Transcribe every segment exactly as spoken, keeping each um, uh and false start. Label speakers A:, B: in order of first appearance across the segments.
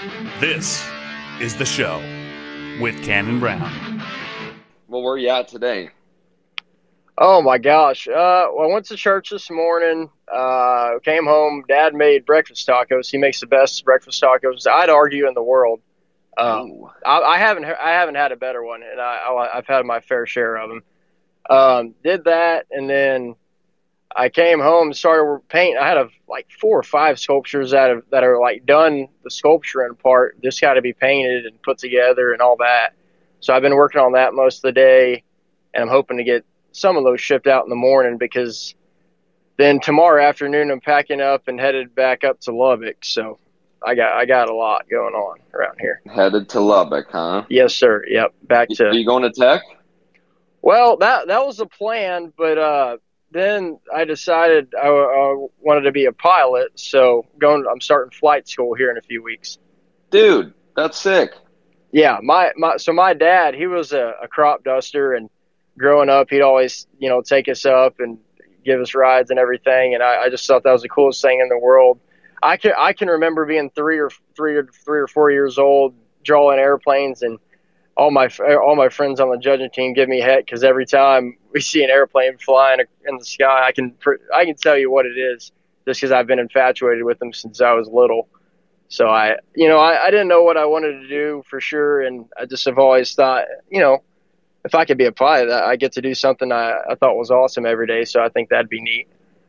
A: This is the show with Cannon Brown.
B: Well, where are you at today?
C: Oh my gosh. Uh, well, I went to church this morning, uh, came home, Dad made breakfast tacos. He makes the best breakfast tacos, I'd argue, in the world. Um, I, I haven't, I haven't had a better one, and I, I, I've had my fair share of them. Um, did that. And then I came home and started painting. I had a, like four or five sculptures that have, that are like done the sculpturing part, just got to be painted and put together and all that. So I've been working on that most of the day, and I'm hoping to get some of those shipped out in the morning, because then tomorrow afternoon I'm packing up and headed back up to Lubbock. So I got I got a lot going on around here.
B: Headed to Lubbock, huh?
C: Yes, sir. Yep. Back to.
B: Are you going to Tech?
C: Well, that that was the plan, but uh, then I decided I, I wanted to be a pilot. So going, I'm starting flight school here in a few weeks.
B: Dude, that's sick.
C: Yeah, my, my so my dad, he was a, a crop duster, and growing up, he'd always, you know, take us up and give us rides and everything. And I, I just thought that was the coolest thing in the world. I can, I can remember being three or three or three or four years old, drawing airplanes, and all my, all my friends on the judging team give me heck, because every time we see an airplane flying in the sky, I can, I can tell you what it is, just because I've been infatuated with them since I was little. So I, you know, I, I didn't know what I wanted to do for sure. And I just have always thought, you know, if I could be a pilot, I get to do something I, I thought was awesome every day. So I think that'd be neat.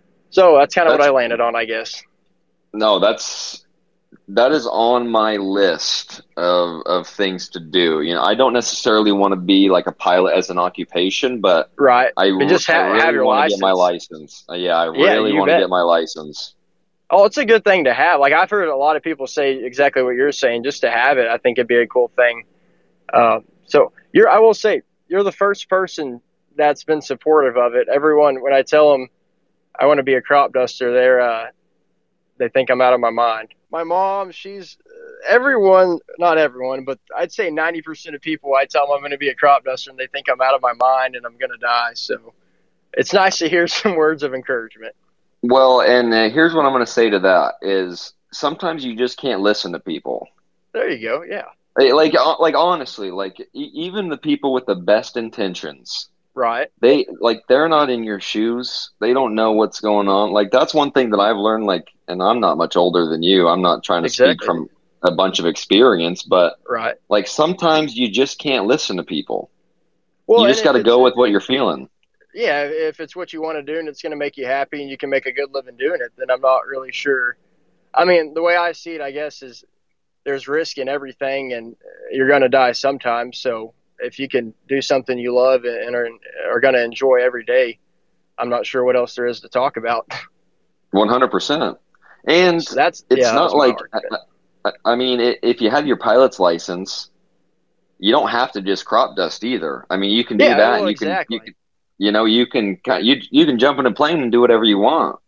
C: So that's kind of what I landed on, I guess.
B: No, that's, that is on my list of, of things to do. You know, I don't necessarily want to be like a pilot as an occupation, but
C: right.
B: I,
C: but just ha-
B: I really
C: have your
B: want
C: license.
B: to get my license. Uh, yeah, I
C: Yeah,
B: really
C: you
B: want to
C: bet.
B: get my license.
C: Oh, it's a good thing to have. Like, I've heard a lot of people say exactly what you're saying. Just to have it, I think it'd be a cool thing. Uh, so you're, I will say, you're the first person that's been supportive of it. Everyone, when I tell them I want to be a crop duster, they're, uh, they think I'm out of my mind. My mom, she's, uh, everyone, not everyone, but I'd say ninety percent of people, I tell them I'm going to be a crop duster, and they think I'm out of my mind and I'm going to die. So it's nice to hear some words of encouragement.
B: Well, and uh, here's what I'm going to say to that is sometimes you just can't listen to people.
C: There you go. Yeah.
B: Like, like honestly, like e- even the people with the best intentions,
C: right?
B: They like they're not in your shoes. They don't know what's going on. Like that's one thing that I've learned. Like, and I'm not much older than you. I'm not trying to
C: exactly.
B: speak from a bunch of experience, but
C: right.
B: Like sometimes you just can't listen to people.
C: Well,
B: you just got to go with what you're feeling.
C: Yeah, if it's what you want to do and it's going to make you happy and you can make a good living doing it, then I'm not really sure. I mean, the way I see it, I guess, is there's risk in everything, and you're going to die sometime. So if you can do something you love and are, are going to enjoy every day, I'm not sure what else there is to talk about.
B: one hundred percent. And
C: so that's
B: it's
C: yeah,
B: not
C: that's
B: like, I, I mean, if you have your pilot's license, you don't have to just crop dust either. I mean, you can do
C: yeah,
B: that.
C: Well,
B: and you
C: exactly.
B: can, you can, you know, you can, you, you can jump in a plane and do whatever you want.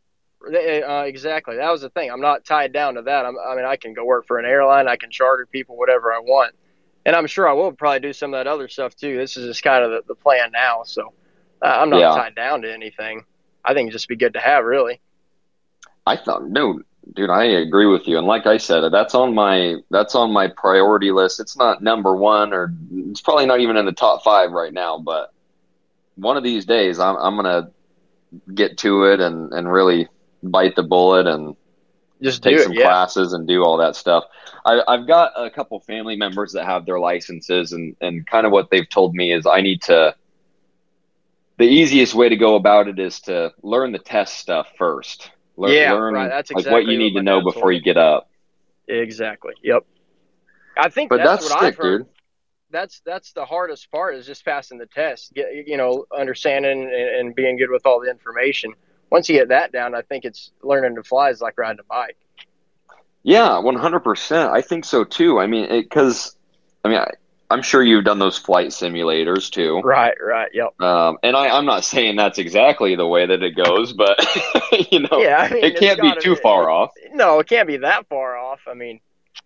C: Uh, exactly. That was the thing. I'm not tied down to that. I'm, I mean, I can go work for an airline. I can charter people, whatever I want. And I'm sure I will probably do some of that other stuff too. This is just kind of the, the plan now. So uh, I'm not
B: yeah.
C: tied down to anything. I think it'd just be good to have, really.
B: I thought, no, dude, I agree with you. And like I said, that's on my, that's on my priority list. It's not number one, or it's probably not even in the top five right now, but one of these days I'm, I'm going to get to it and, and really bite the bullet and
C: just
B: take
C: do it,
B: some
C: yeah.
B: classes and do all that stuff. I, I've got a couple family members that have their licenses, and, and kind of what they've told me is I need to, the easiest way to go about it is to learn the test stuff first. Learn,
C: yeah,
B: learn
C: right. That's
B: like
C: exactly
B: what you need
C: what
B: to know before you get up.
C: Exactly. Yep. I think
B: but
C: that's,
B: that's
C: what
B: sick,
C: I've heard.
B: Dude.
C: That's that's the hardest part, is just passing the test. Get, you know, understanding and, and being good with all the information. Once you get that down, I think it's learning to fly is like riding a bike.
B: Yeah, one hundred percent. I think so too. I mean, because I mean, I, I'm sure you've done those flight simulators too.
C: Right, right, yep.
B: Um, and I, I'm not saying that's exactly the way that it goes, but you know,
C: yeah, I mean,
B: it can't be
C: gotta,
B: too far
C: it,
B: off.
C: No, it can't be that far off. I mean,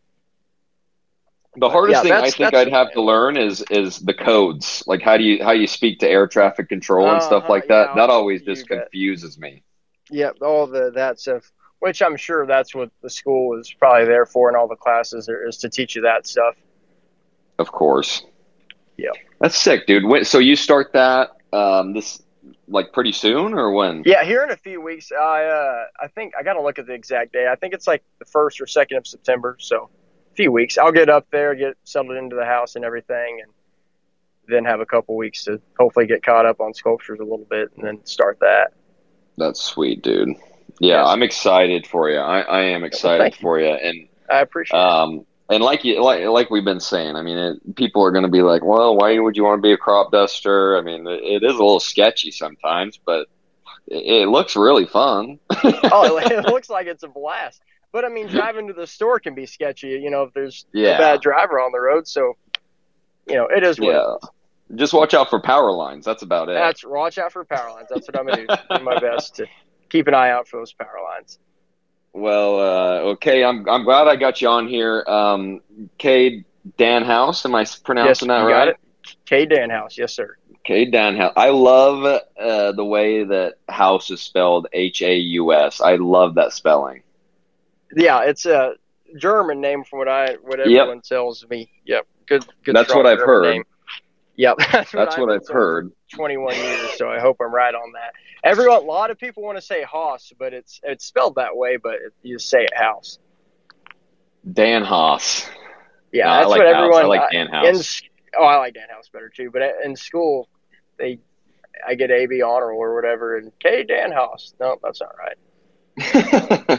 B: the hardest
C: yeah,
B: thing I think I'd have to learn is is the codes. Like how do you how you speak to air traffic control and
C: uh-huh,
B: stuff like that.
C: yeah,
B: that always just
C: bet.
B: confuses me.
C: Yep, all the that stuff. which I'm sure that's what the school is probably there for in all the classes, is to teach you that stuff.
B: Of course.
C: Yeah.
B: That's sick, dude. When, so you start that um, this like pretty soon or when?
C: Yeah, here in a few weeks. I uh, I think I got to look at the exact day. I think it's like the first or second of September. So a few weeks. I'll get up there, get settled into the house and everything, and then have a couple weeks to hopefully get caught up on sculptures a little bit and then start that.
B: That's sweet, dude. Yeah, yes. I'm excited for you. I, I am excited for you. And
C: I appreciate um, it.
B: And like you, like, like we've been saying, I mean, it, people are going to be like, well, why would you want to be a crop duster? I mean, it, it is a little sketchy sometimes, but it, it looks really fun.
C: Oh, it looks like it's a blast. But, I mean, driving to the store can be sketchy, you know, if there's yeah. a bad driver on the road. So, you know, it is what
B: yeah.
C: it is.
B: Just watch out for power lines. That's about it.
C: That's watch out for power lines. That's what I'm going to do. Do my best to keep an eye out for those power lines.
B: Well, uh, okay. I'm I'm glad I got you on here. Um, Cade Danhouse. Am I pronouncing
C: yes,
B: that
C: you
B: right?
C: Got it. Cade Danhouse. Yes, sir.
B: Cade Danhouse. I love uh, the way that house is spelled H A U S. I love that spelling.
C: Yeah, it's a German name from what I what everyone yep. tells me. Yep. Good. Good.
B: That's what I've
C: German
B: heard.
C: Name. Yep, that's what,
B: that's what I've, I've heard.
C: twenty-one years, so I hope I'm right on that. Everyone, a lot of people want to say Haas, but it's it's spelled that way, but it, you just say it House.
B: Dan Haas.
C: Yeah,
B: no,
C: that's
B: I like
C: what
B: House.
C: everyone.
B: I like Dan House.
C: In, oh, I like Dan House better too. But in school, they, I get A B honor or whatever, and K Dan House. No, that's not right.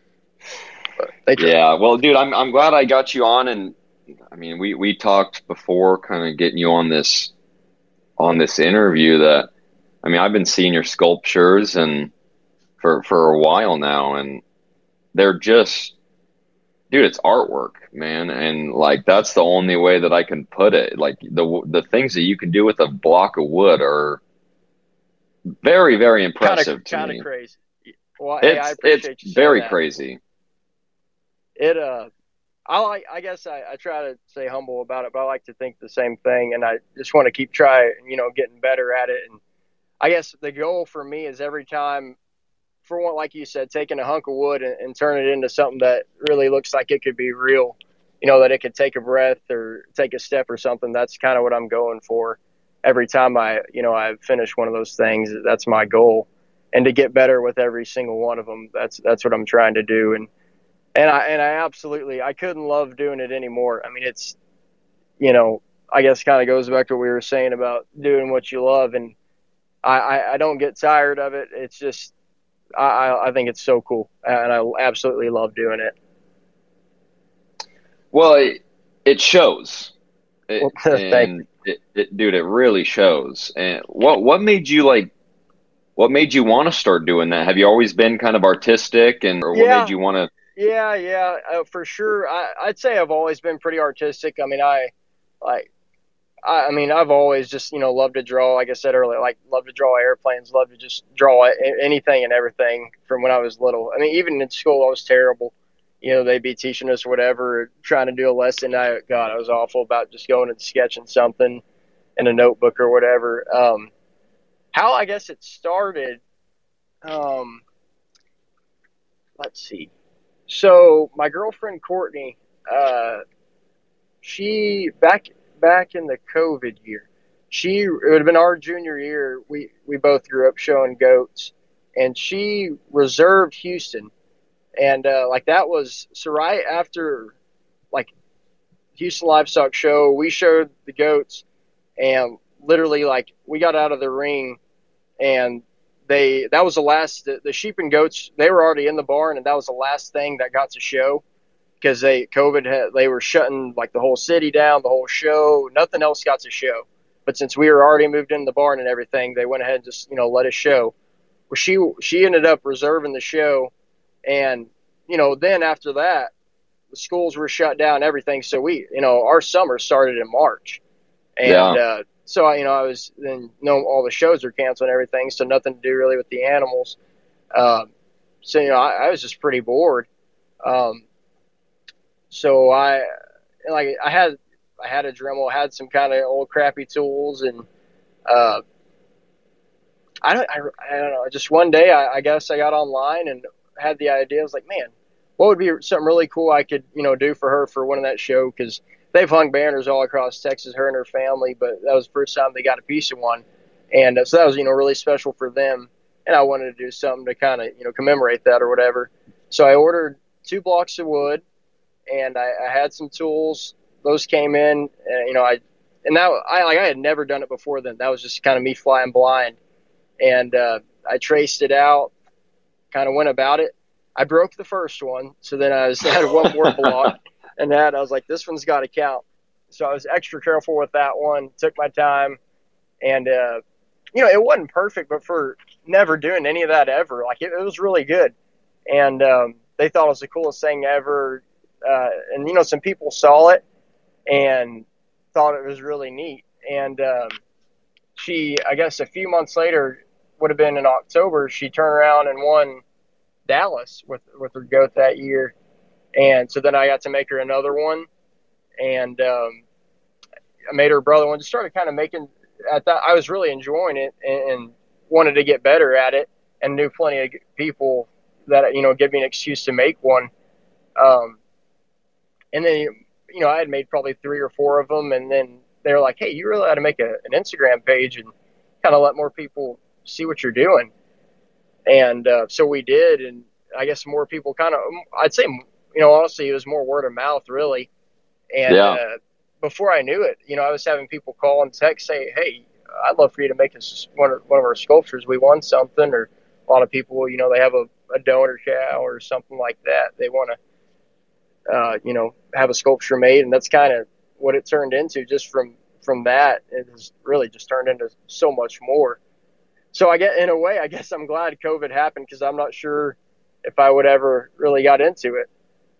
B: but yeah, well, dude, I'm I'm glad I got you on, and I mean, we we talked before, kind of getting you on this on this interview. That I mean, I've been seeing your sculptures and for for a while now, and they're just. Dude, it's artwork, man, and like that's the only way that I can put it. Like the the things that you can do with a block of wood are very, very impressive
C: kinda,
B: to
C: kinda
B: me.
C: Crazy. Well,
B: it's
C: hey, I appreciate
B: it's
C: you
B: very
C: that.
B: crazy.
C: It uh, I like. I guess I, I try to stay humble about it, but I like to think the same thing, and I just want to keep trying, you know, getting better at it. And I guess the goal for me is every time. For one, like you said, taking a hunk of wood and, and turn it into something that really looks like it could be real, you know, that it could take a breath or take a step or something. That's kind of what I'm going for every time I, you know, I finish one of those things. That's my goal, and to get better with every single one of them. That's that's what I'm trying to do, and and I and I absolutely I couldn't love doing it anymore. I mean, it's, you know, I guess kind of goes back to what we were saying about doing what you love, and I I, I don't get tired of it. It's just. I, I think it's so cool, and I absolutely love doing it.
B: Well, it, it shows. It,
C: well, thank
B: it, it, dude, it really shows. And what what made you like? What made you want to start doing that? Have you always been kind of artistic, and or what
C: yeah.
B: made you want to?
C: Yeah, yeah, uh, for sure. I, I'd say I've always been pretty artistic. I mean, I like. I mean, I've always just, you know, loved to draw, like I said earlier, like love to draw airplanes, love to just draw anything and everything from when I was little. I mean, even in school, I was terrible. You know, they'd be teaching us whatever, trying to do a lesson. I, God, I was awful about just going and sketching something in a notebook or whatever. Um, how I guess it started, um, let's see. So my girlfriend, Courtney, uh, she, back back in the COVID year, she, it would have been our junior year. We, we both grew up showing goats, and she reserved Houston. And, uh, like that was, so right after like Houston Livestock Show, we showed the goats, and literally like we got out of the ring, and they, that was the last, the, the sheep and goats, they were already in the barn, and that was the last thing that got to show. Because they COVID had, they were shutting like the whole city down, the whole show. Nothing else got to show. But since we were already moved into the barn and everything, they went ahead and just, you know, let us show. Well, she she ended up reserving the show, and you know, then after that, the schools were shut down, and everything. So we, you know, our summer started in March, and
B: yeah.
C: uh, so I, you know, I was then you know all the shows were canceled and everything, so nothing to do really with the animals. Um, so you know, I, I was just pretty bored. Um, So I, like, I had, I had a Dremel, had some kind of old crappy tools, and uh, I don't, I, I don't know. Just one day, I, I guess I got online and had the idea. I was like, man, what would be something really cool I could, you know, do for her for winning that show? Because they've hung banners all across Texas, her and her family, but that was the first time they got a piece of one. And uh, so that was, you know, really special for them. And I wanted to do something to kind of, you know, commemorate that or whatever. So I ordered two blocks of wood, and I, I had some tools. Those came in, and, you know, I, and that, I, like, I had never done it before then. That was just kind of me flying blind. And uh, I traced it out, kind of went about it. I broke the first one, so then I was, had one more block, and that I was like, this one's got to count. So I was extra careful with that one, took my time, and, uh, you know, it wasn't perfect, but for never doing any of that ever, like, it, it was really good. And um, they thought it was the coolest thing ever. Uh, and, you know, some people saw it and thought it was really neat. And um, she, I guess a few months later, would have been in October, she turned around and won Dallas with with her goat that year. And so then I got to make her another one, and um, I made her brother one. Just started kind of making at that. I was really enjoying it and, and wanted to get better at it, and knew plenty of people that, you know, give me an excuse to make one. Um, and then, you know, I had made probably three or four of them, and then they were like, hey, you really ought to make a, an Instagram page and kind of let more people see what you're doing. And uh, so we did, and I guess more people kind of, I'd say, you know, honestly, it was more word of mouth, really. And
B: Yeah.
C: uh, before I knew it, you know, I was having people call and text, say, hey, I'd love for you to make us one of, one of our sculptures. We won something. Or a lot of people, you know, they have a, a donor cow or something like that. They want to, uh, you know, have a sculpture made. And that's kind of what it turned into. Just from, from that, it has really just turned into so much more. So I get, in a way, I guess I'm glad COVID happened, because I'm not sure if I would ever really got into it.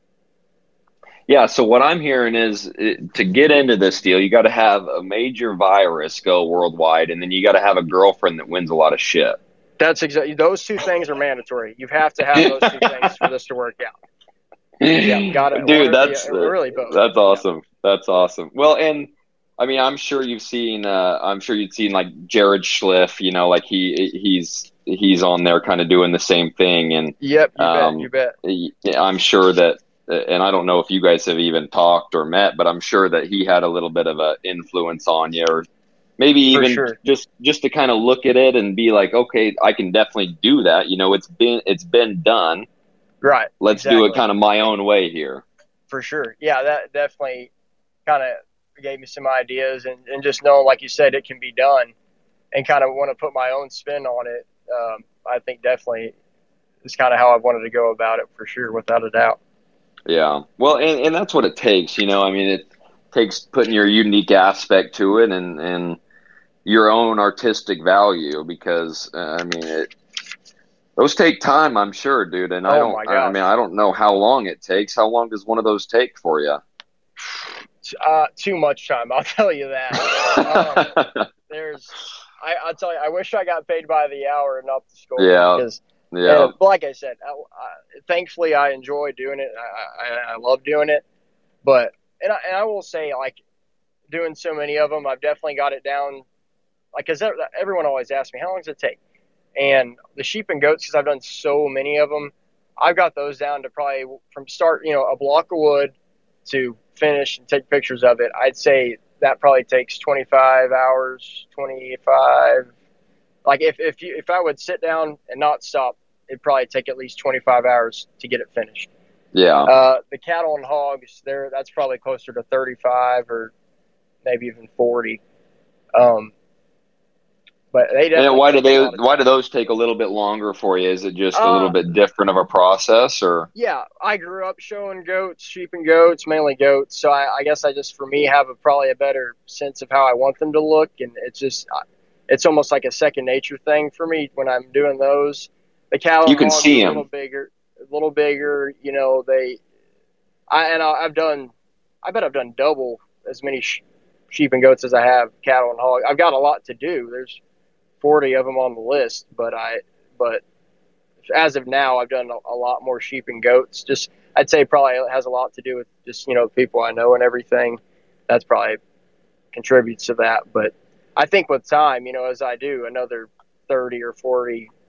B: Yeah, so what I'm hearing is, it, to get into this deal, you got to have a major virus go worldwide, and then you got to have a girlfriend that wins a lot of shit.
C: That's exactly, those two things are mandatory. You have to have those two things for this to work out. Yeah, got it.
B: Dude, that's
C: yeah, really both.
B: That's awesome. Yeah. That's awesome. Well, and I mean, I'm sure you've seen. Uh, I'm sure you've seen like Jared Schliff. You know, like he he's he's on there, kind of doing the same thing. And
C: yep, you
B: um,
C: bet. You bet.
B: I'm sure that, and I don't know if you guys have even talked or met, but I'm sure that he had a little bit of an influence on you, or maybe even
C: sure.
B: just just to kind of look at it and be like, okay, I can definitely do that. You know, it's been it's been done.
C: Right.
B: Let's
C: exactly.
B: do it kind of my own way here.
C: For sure. Yeah, that definitely kind of gave me some ideas, and, and just knowing, like you said, it can be done, and kind of want to put my own spin on it. Um, I think definitely is kind of how I wanted to go about it, for sure, without a doubt.
B: Yeah. Well, and, and that's what it takes, you know, I mean, it takes putting your unique aspect to it, and, and your own artistic value, because, uh, I mean, it, those take time, I'm sure, dude. And
C: oh
B: I don't,
C: my
B: I mean, I don't know how long it takes. How long does one of those take for you?
C: Uh, too much time, I'll tell you that. um, there's, I, I'll tell you, I wish I got paid by the hour and not the score.
B: Yeah.
C: Because,
B: yeah.
C: Uh, like I said, I, I, thankfully I enjoy doing it. I, I, I love doing it. But, and I, and I will say, like, doing so many of them, I've definitely got it down. Like, because everyone always asks me, how long does it take? And the sheep and goats, because I've done so many of them, I've got those down to probably from start, you know, a block of wood to finish and take pictures of it. I'd say that probably takes twenty-five hours, twenty-five. Like if, if you, if I would sit down and not stop, it'd probably take at least twenty-five hours to get it finished.
B: Yeah.
C: Uh, the cattle and hogs there, that's probably closer to thirty-five or maybe even forty. Um, But they
B: and why do they? Why do those take a little bit longer for you? Is it just a little
C: uh,
B: bit different of a process, or?
C: Yeah, I grew up showing goats, sheep and goats, mainly goats. So I, I guess I just, for me, have a, probably a better sense of how I want them to look, and it's just, it's almost like a second nature thing for me when I'm doing those. The cattle,
B: you can see
C: are
B: them
C: a little bigger, a little bigger. You know, they, I and I've done, I bet I've done double as many sh- sheep and goats as I have cattle and hogs. I've got a lot to do. There's forty of them on the list, but I, but as of now, I've done a, a lot more sheep and goats. Just, I'd say probably it has a lot to do with just, you know, people I know and everything. That's probably contributes to that. But I think with time, you know, as I do another thirty or forty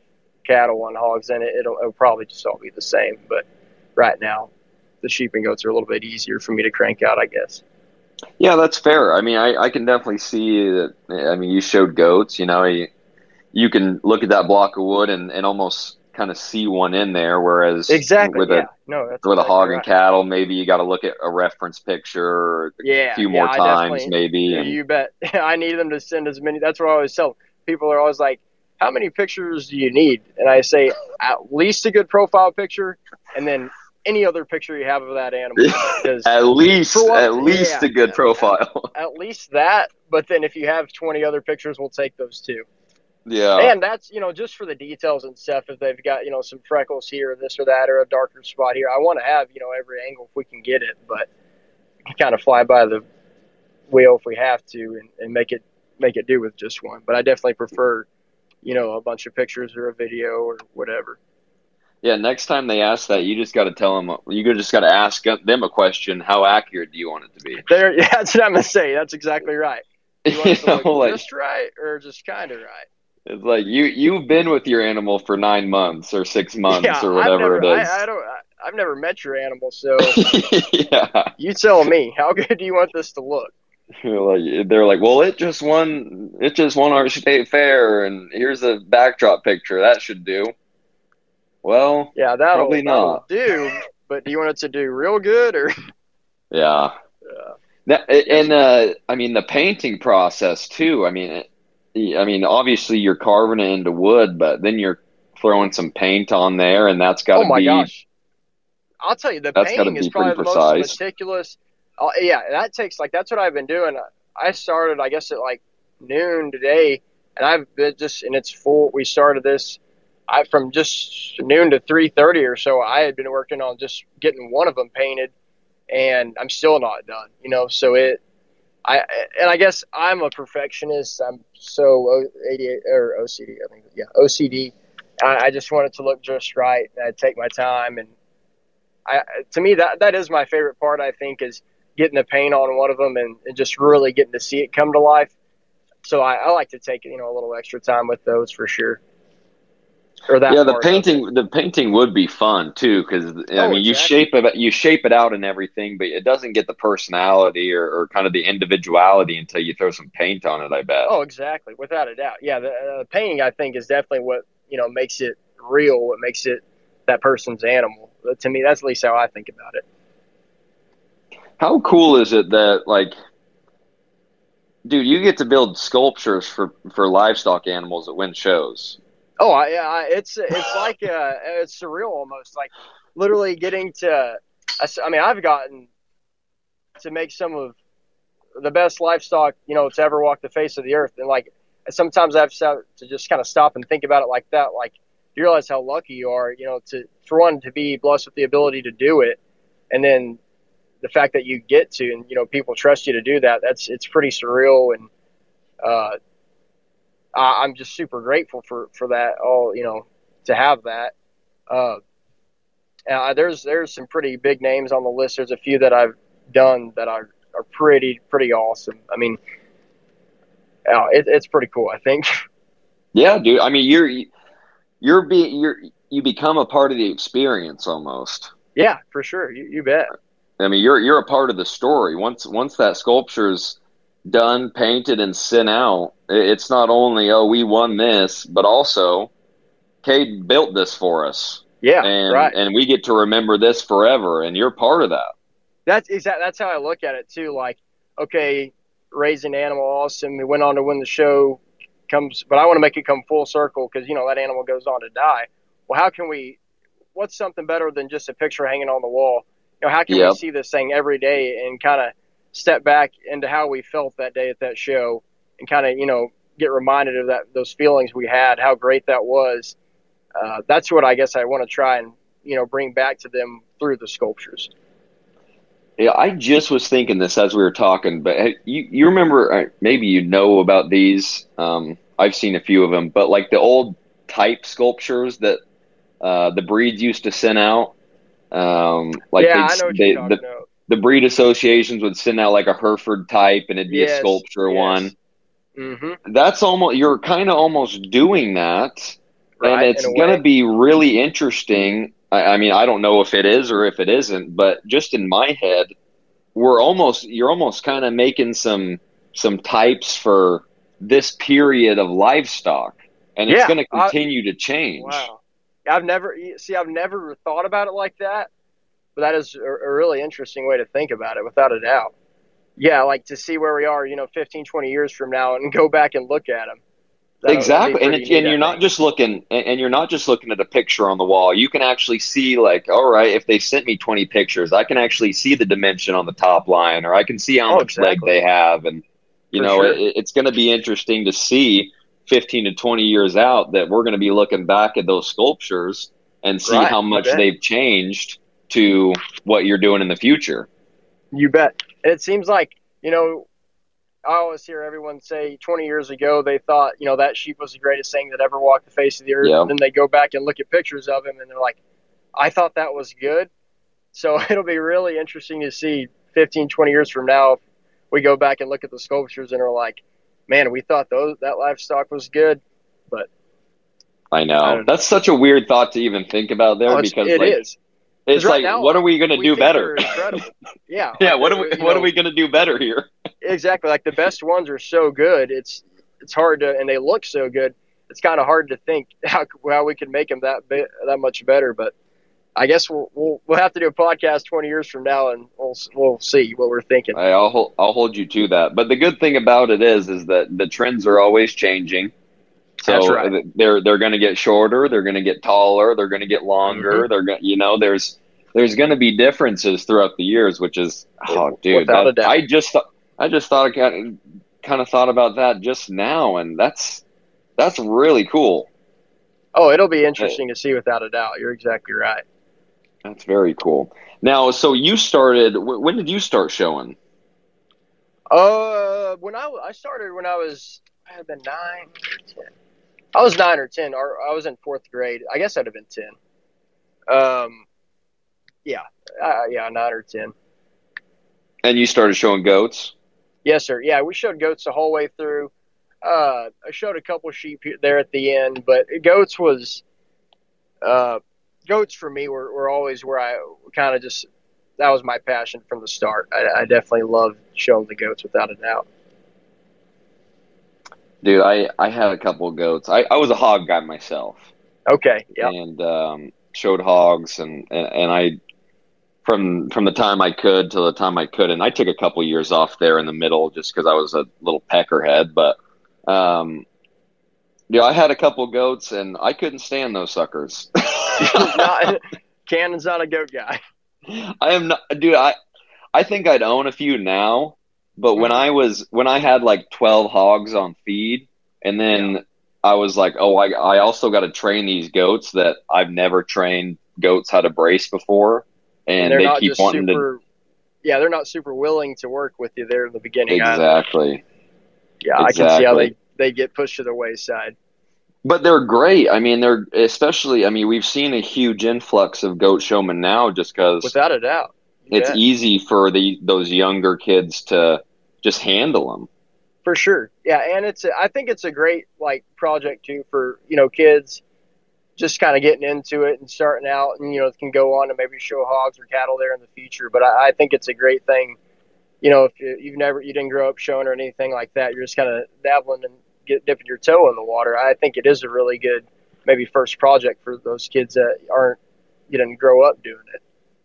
C: cattle and hogs, then it, it'll, it'll probably just all be the same. But right now, the sheep and goats are a little bit easier for me to crank out, I guess.
B: Yeah, that's fair. I mean, I, I can definitely see that. I mean, you showed goats, you know, you, you can look at that block of wood and, and almost kind of see one in there. Whereas
C: exactly,
B: with
C: yeah.
B: a,
C: no, that's
B: with
C: exactly
B: a hog
C: right.
B: and cattle, maybe you got to look at a reference picture or
C: yeah,
B: a few
C: yeah,
B: more
C: I
B: times, maybe.
C: Yeah,
B: And,
C: you bet. I need them to send as many. That's what I always tell people. Are always like, how many pictures do you need? And I say, at least a good profile picture, and then any other picture you have of that animal.
B: at least,
C: what,
B: at least
C: yeah,
B: a good profile.
C: At, at least that. But then if you have twenty other pictures, we'll take those too.
B: Yeah.
C: And that's, you know, just for the details and stuff. If they've got, you know, some freckles here, or this or that, or a darker spot here, I want to have, you know, every angle if we can get it. But you kind of fly by the wheel if we have to, and, and make it make it do with just one. But I definitely prefer, you know, a bunch of pictures or a video or whatever.
B: Yeah, next time they ask that, you just got to tell them, you just got to ask them a question. How accurate do you want it to be?
C: There, yeah, that's what I'm going to say. That's exactly right. Do you want it to look
B: know, like,
C: just right or just kind of right?
B: It's like you, you've been with your animal for nine months or six months
C: yeah,
B: or whatever
C: I've never,
B: it is.
C: I, I don't, I, I've never met your animal, so
B: yeah.
C: You tell me. How good do you want this to look?
B: Like, they're like, well, it just won. It just won our state fair, and here's a backdrop picture. That should do. Well,
C: yeah, that'll
B: probably
C: that'll
B: not.
C: do. But do you want it to do real good or?
B: Yeah.
C: Yeah.
B: That, and uh, I mean the painting process too. I mean, it, I mean obviously you're carving it into wood, but then you're throwing some paint on there, and that's got to
C: oh my
B: be.
C: gosh! I'll tell you, the
B: That's gotta
C: painting is
B: be pretty
C: probably the
B: precise.
C: most meticulous. Uh, yeah, that takes like that's what I've been doing. I started, I guess, at like noon today, and I've been just and it's full. We started this. I from just noon to three thirty or so. I had been working on just getting one of them painted, and I'm still not done. You know, so it. I and I guess I'm a perfectionist. I'm so A D H or O C D. I think yeah, O C D. I, I just want it to look just right. And I take my time, and I to me that that is my favorite part. I think is getting the paint on one of them and, and just really getting to see it come to life. So I, I like to take you know a little extra time with those for sure. Or that
B: yeah, the
C: part
B: painting the painting would be fun too because I
C: Oh,
B: mean
C: exactly.
B: you shape it you shape it out and everything, but it doesn't get the personality or, or kind of the individuality until you throw some paint on it. I bet.
C: Oh, exactly, without a doubt. Yeah, the uh, painting I think is definitely what you know makes it real. What makes it that person's animal. But to me, that's at least how I think about it.
B: How cool is it that like, dude, you get to build sculptures for for livestock animals that win shows.
C: Oh, I, I, it's it's like uh, it's surreal almost. Like literally getting to. I mean, I've gotten to make some of the best livestock you know to ever walk the face of the earth, and like sometimes I've to just kind of stop and think about it like that. Like you realize how lucky you are, you know, to for one to be blessed with the ability to do it, and then the fact that you get to, and you know, people trust you to do that. That's it's pretty surreal, and uh, I'm just super grateful for, for that. All you know, to have that. Uh, uh, there's there's some pretty big names on the list. There's a few that I've done that are, are pretty pretty awesome. I mean, uh, it, it's pretty cool. I think.
B: Yeah, dude. I mean, you're you're be you're you become a part of the experience almost.
C: Yeah, for sure. You, you bet.
B: I mean, you're you're a part of the story. Once once that sculpture's done, painted, and sent out, it's not only oh we won this, but also Cade built this for us.
C: Yeah,
B: and
C: right.
B: and we get to remember this forever, and you're part of that.
C: That's exactly that's how I look at it too. Like, okay, raising animal, awesome. We went on to win the show, comes, but I want to make it come full circle because you know that animal goes on to die. Well, how can we? What's something better than just a picture hanging on the wall? You know, how can
B: Yep.
C: we see this thing every day and kind of step back into how we felt that day at that show and kind of, you know, get reminded of that, those feelings we had, how great that was. Uh, that's what I guess I want to try and, you know, bring back to them through the sculptures.
B: Yeah, I just was thinking this as we were talking, but you, you remember, maybe you know about these. Um, I've seen a few of them, but like the old type sculptures that uh, the breeds used to send out. Um, like
C: yeah, I know what
B: they,
C: you're talking
B: the,
C: about.
B: the breed associations would send out like a Hereford type, and it'd be
C: Yes,
B: a sculpture
C: yes.
B: one.
C: Mm-hmm.
B: That's almost, you're kind of almost doing that, and
C: right?
B: it's
C: In a
B: going to
C: way.
B: be really interesting. I, I mean, I don't know if it is or if it isn't, but just in my head, we're almost you're almost kind of making some some types for this period of livestock, and it's
C: Yeah.
B: going to
C: I,
B: continue to change.
C: wow. I've never see. I've never thought about it like that, but that is a, a really interesting way to think about it, without a doubt. Yeah, like to see where we are, you know, fifteen, twenty years from now, and go back and look at them. That'll, that'd be
B: Exactly, and
C: pretty
B: it,
C: neat,
B: and
C: I
B: you're not
C: think.
B: just looking, and and you're not just looking at a picture on the wall. You can actually see, like, all right, if they sent me twenty pictures, I can actually see the dimension on the top line, or I can see how
C: Oh,
B: much leg
C: exactly.
B: they have, and you
C: For
B: know,
C: sure.
B: it, it's going to be interesting to see fifteen to twenty years out that we're going to be looking back at those sculptures and see
C: Right.
B: how
C: You
B: much
C: bet.
B: they've changed to what you're doing in the future.
C: You bet. And it seems like, you know, I always hear everyone say twenty years ago they thought, you know, that sheep was the greatest thing that ever walked the face of the earth.
B: Yeah,
C: And then they go back and look at pictures of him and they're like, I thought that was good. So it'll be really interesting to see fifteen, twenty years from now if we go back and look at the sculptures and are like, man, we thought those that livestock was good. But
B: I
C: I
B: know.
C: don't know.
B: That's such a weird thought to even think about
C: Oh,
B: there
C: it's,
B: because,
C: it
B: like,
C: is. Because
B: it's
C: right
B: like,
C: now
B: what are we going to
C: we
B: do
C: think
B: better?
C: they're incredible. Yeah.
B: Yeah,
C: Like,
B: what are we
C: the, you
B: what are
C: know,
B: we going to do better here?
C: exactly. Like the best ones are so good. It's it's hard to, and they look so good. It's kind of hard to think how how we can make them that bit, that much better. But I guess we'll, we'll we'll have to do a podcast twenty years from now, and we'll we'll see what we're thinking.
B: I- I'll hold, I'll hold you to that. But the good thing about it is is that the trends are always changing.
C: That's
B: So
C: right.
B: they're they're going to get shorter, they're going to get taller, they're going to get
C: Mm-hmm.
B: longer. They're going, you know, there's there's going to be differences throughout the years, which is, oh, dude,
C: Without
B: that
C: a doubt.
B: I just thought I just thought I kind of, kind of thought about that just now, and that's that's really cool.
C: Oh, it'll be interesting to see, without a doubt. You're exactly right.
B: That's very cool. Now, so you started. wh- When did you start showing?
C: Uh, when I I started when I was I had been nine or ten. I was nine or ten, or I was in fourth grade. I guess I'd have been ten. Um, yeah, uh, yeah, nine or ten.
B: And you started showing goats?
C: Yes, sir. Yeah, we showed goats the whole way through. Uh, I showed a couple sheep here, there at the end, but goats was, uh, goats for me were, were always where I kind of just, that was my passion from the start. I, I definitely loved showing the goats, without a doubt.
B: Dude, I, I had a couple of goats. I, I was a hog guy myself,
C: Okay. Yep.
B: and um, showed hogs, and, and, and I from from the time I could to the time I couldn't. I took a couple of years off there in the middle just because I was a little peckerhead. But um, yeah, I had a couple of goats, and I couldn't stand those suckers.
C: not, Cannon's not a goat guy.
B: I am not, dude. I I think I'd own a few now, but when
C: Mhm.
B: I was when I had like twelve hogs on feed, and then
C: Yeah.
B: I was like, oh, I I also got to train these goats that I've never trained goats how to brace before,
C: And
B: and
C: they're
B: they
C: not
B: keep
C: just
B: wanting
C: super, yeah, they're not super willing to work with you there in the
B: to
C: beginning either.
B: exactly,
C: Yeah, I can see how
B: exactly.
C: they, they get pushed to the wayside.
B: But they're great. I mean, they're especially. I mean, we've seen a huge influx of goat showmen now, just because
C: Without a doubt. You
B: it's
C: bet.
B: easy for the those younger kids to just handle them.
C: For sure. Yeah, and it's a, I think it's a great like project too for, you know, kids just kind of getting into it and starting out, and you know, can go on and maybe show hogs or cattle there in the future. But I, I think it's a great thing. You know, if you, you've never you didn't grow up showing or anything like that, you're just kind of dabbling and get dipping your toe in the water. I think it is a really good maybe first project for those kids that aren't you didn't grow up doing it.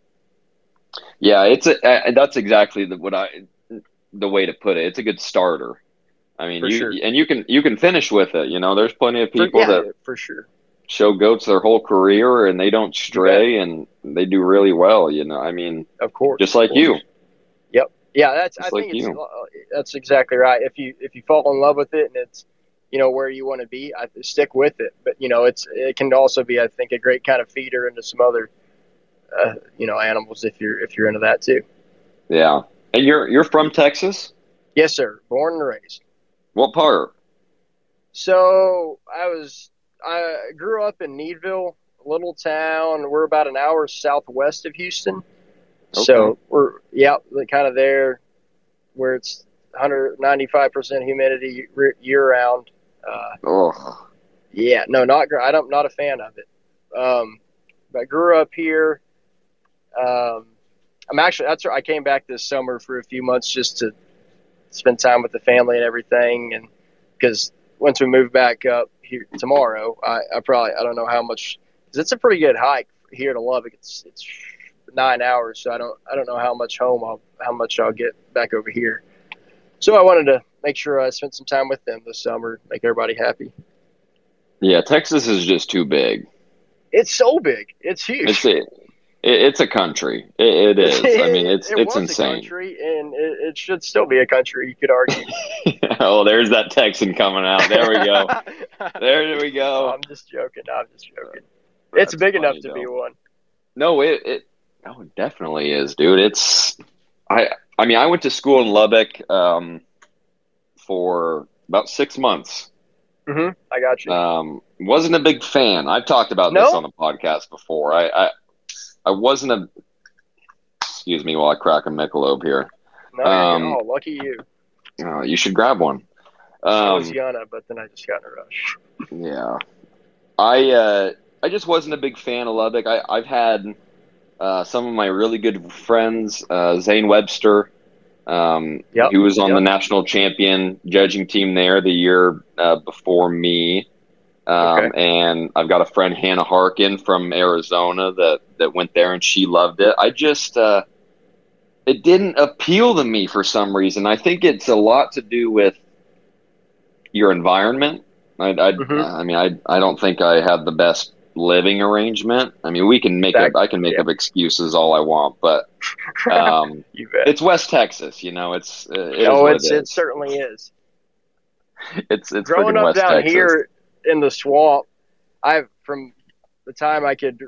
B: Yeah, it's a, uh, that's exactly the, what I the way to put it. It's a good starter. I mean,
C: For
B: you
C: sure.
B: and you can you can finish with it. You know, there's plenty of
C: For,
B: people
C: yeah,
B: that
C: for sure.
B: show goats their whole career and they don't stray and they do really well. You know, I mean,
C: Of course.
B: just
C: of
B: like
C: course.
B: you,
C: Yep. Yeah, that's. I
B: just like
C: think it's.
B: you.
C: Uh, that's exactly right. If you if you fall in love with it and it's, you know, where you want to be, I, stick with it. But you know, it's it can also be, I think, a great kind of feeder into some other, uh, you know, animals if you're if you're into that too.
B: Yeah. And you're you're from Texas?
C: Yes, sir. Born and raised.
B: What part?
C: So I was. I grew up in Needville, a little town. We're about an hour southwest of Houston.
B: Okay.
C: So we're yeah, kind of there, where it's one hundred ninety-five percent humidity year round. Uh,
B: Oh,
C: Yeah, no, not I don't not a fan of it. Um, but I grew up here. Um, I'm actually that's where I came back this summer for a few months just to spend time with the family and everything. And because once we move back up here tomorrow, I, I probably I don't know how much because it's a pretty good hike here to Lubbock. It's it's nine hours, so I don't I don't know how much home I'll how much I'll get back over here. So I wanted to make sure I spent some time with them this summer, make everybody happy.
B: Yeah, Texas is just too big.
C: It's so big. It's huge.
B: It's a, it, it's a country. It, it is. I mean, it's
C: it
B: it's
C: was
B: insane.
C: A country, and it, it should still be a country. You could argue.
B: Oh, there's that Texan coming out. There we go. There we go.
C: Oh, I'm just joking. I'm just joking. That's it's big enough to though. be one.
B: No, it it oh, it definitely is, dude. It's I I mean, I went to school in Lubbock um, for about six months.
C: Mm-hmm. I got you.
B: Um, wasn't a big fan. I've talked about
C: no?
B: this on the podcast before. I, I I wasn't a. Excuse me while I crack a Michelob here.
C: No, um, oh, lucky you.
B: Uh, you should grab one. Um,
C: I was gonna, but then I just got in a rush.
B: Yeah, I uh, I just wasn't a big fan of Lubbock. I I've had uh, some of my really good friends, uh, Zane Webster. Um,
C: yep.
B: He was on
C: yep.
B: the national champion judging team there the year uh, before me. Um,
C: okay.
B: And I've got a friend, Hannah Harkin from Arizona that, that went there and she loved it. I just, uh, it didn't appeal to me for some reason. I think it's a lot to do with your environment. I, I,
C: mm-hmm.
B: I mean, I, I don't think I had the best living arrangement. I mean, we can make
C: exactly.
B: up, I can make
C: yeah.
B: up excuses all I want, but, um,
C: you bet.
B: It's West Texas, you know, it's, uh, it
C: oh,
B: is
C: it's,
B: it,
C: it certainly is.
B: It's, it's
C: growing up
B: West
C: down
B: Texas.
C: here in the swamp, I've from the time I could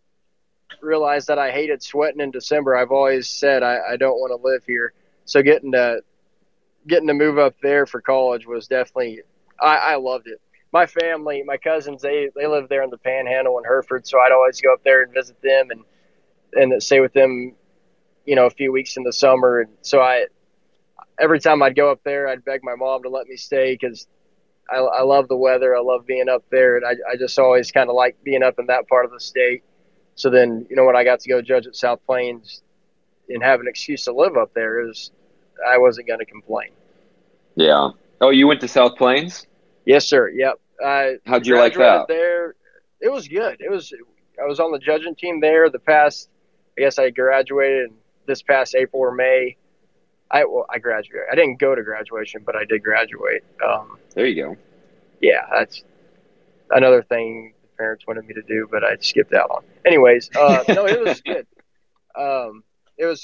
C: realize that I hated sweating in December, I've always said I, I don't want to live here. So getting to getting to move up there for college was definitely I, I loved it. My family, my cousins, they they live there in the Panhandle in Hereford, so I'd always go up there and visit them and and stay with them, you know, a few weeks in the summer. And so I every time I'd go up there, I'd beg my mom to let me stay because I, I love the weather. I love being up there, and I, I just always kind of like being up in that part of the state. So then, you know, when I got to go judge at South Plains and have an excuse to live up there, it was, I wasn't going to complain.
B: Yeah. Oh, you went to South Plains?
C: Yes, sir. Yep. I
B: How'd you like that?
C: There, it was good. It was. I was on the judging team there. The past, I guess I graduated this past April or May. I well, I graduated. I didn't go to graduation, but I did graduate. Um,
B: there you go.
C: Yeah, that's another thing the parents wanted me to do, but I skipped out on. Anyways, uh, no, it was good. Um, it was.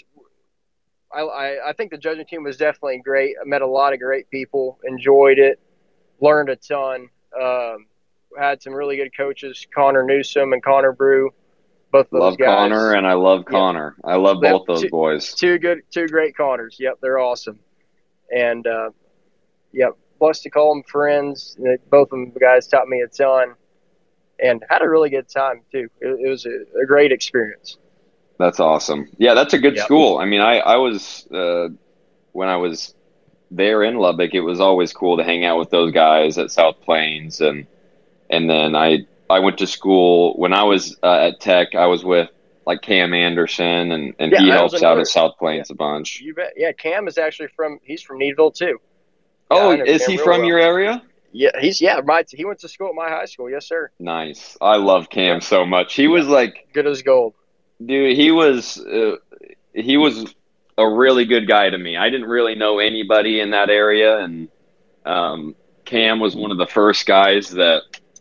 C: I, I I think the judging team was definitely great. I met a lot of great people. Enjoyed it. Learned a ton. Um, had some really good coaches, Connor Newsom and Connor Brew. Both of those
B: love
C: guys.
B: Connor and I love Connor. Yep. I love both
C: yep.
B: those
C: two,
B: boys.
C: Two good, two great Connors. Yep, they're awesome. And uh, yep, blessed to call them friends. Both of them guys taught me a ton, and had a really good time too. It, it was a, a great experience.
B: That's awesome. Yeah, that's a good
C: yep.
B: school. I mean, I I was uh, when I was there in Lubbock, it was always cool to hang out with those guys at South Plains, and and then I. I went to school when I was uh, at Tech. I was with like Cam Anderson, and, and
C: yeah,
B: he helps
C: another,
B: out at South Plains
C: yeah,
B: a bunch.
C: You bet. Yeah, Cam is actually from. He's from Needville too.
B: Oh,
C: yeah,
B: is he from well. your area?
C: Yeah, he's yeah. My he went to school at my high school. Yes, sir.
B: Nice. I love Cam yeah. so much. He was like
C: good as gold,
B: dude. He was uh, he was a really good guy to me. I didn't really know anybody in that area, and um, Cam was one of the first guys that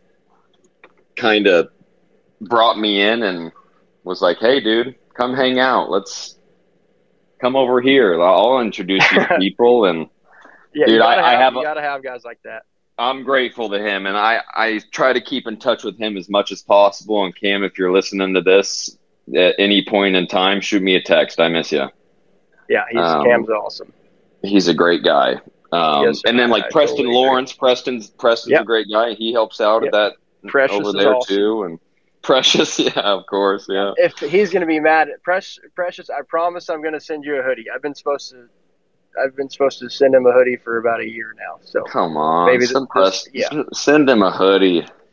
B: kind of brought me in and was like, hey, dude, come hang out. Let's come over here. I'll introduce you to people. And
C: yeah,
B: dude,
C: you gotta
B: I,
C: have,
B: I have,
C: you gotta have guys like that.
B: I'm grateful to him. And I, I try to keep in touch with him as much as possible. And Cam, if you're listening to this at any point in time, shoot me a text. I miss you.
C: Yeah. He's um, Cam's awesome.
B: He's a great guy. Um, yes, and then like I Preston totally Lawrence, agree. Preston's, Preston's yep. a great guy. He helps out
C: yep.
B: at that.
C: Precious
B: over there
C: awesome.
B: too, and Precious, yeah, of course, yeah.
C: If he's gonna be mad at Precious, Precious, I promise I'm gonna send you a hoodie. I've been supposed to, I've been supposed to send him a hoodie for about a year now. So
B: come on,
C: maybe
B: send,
C: this,
B: Press, yeah. send him a hoodie.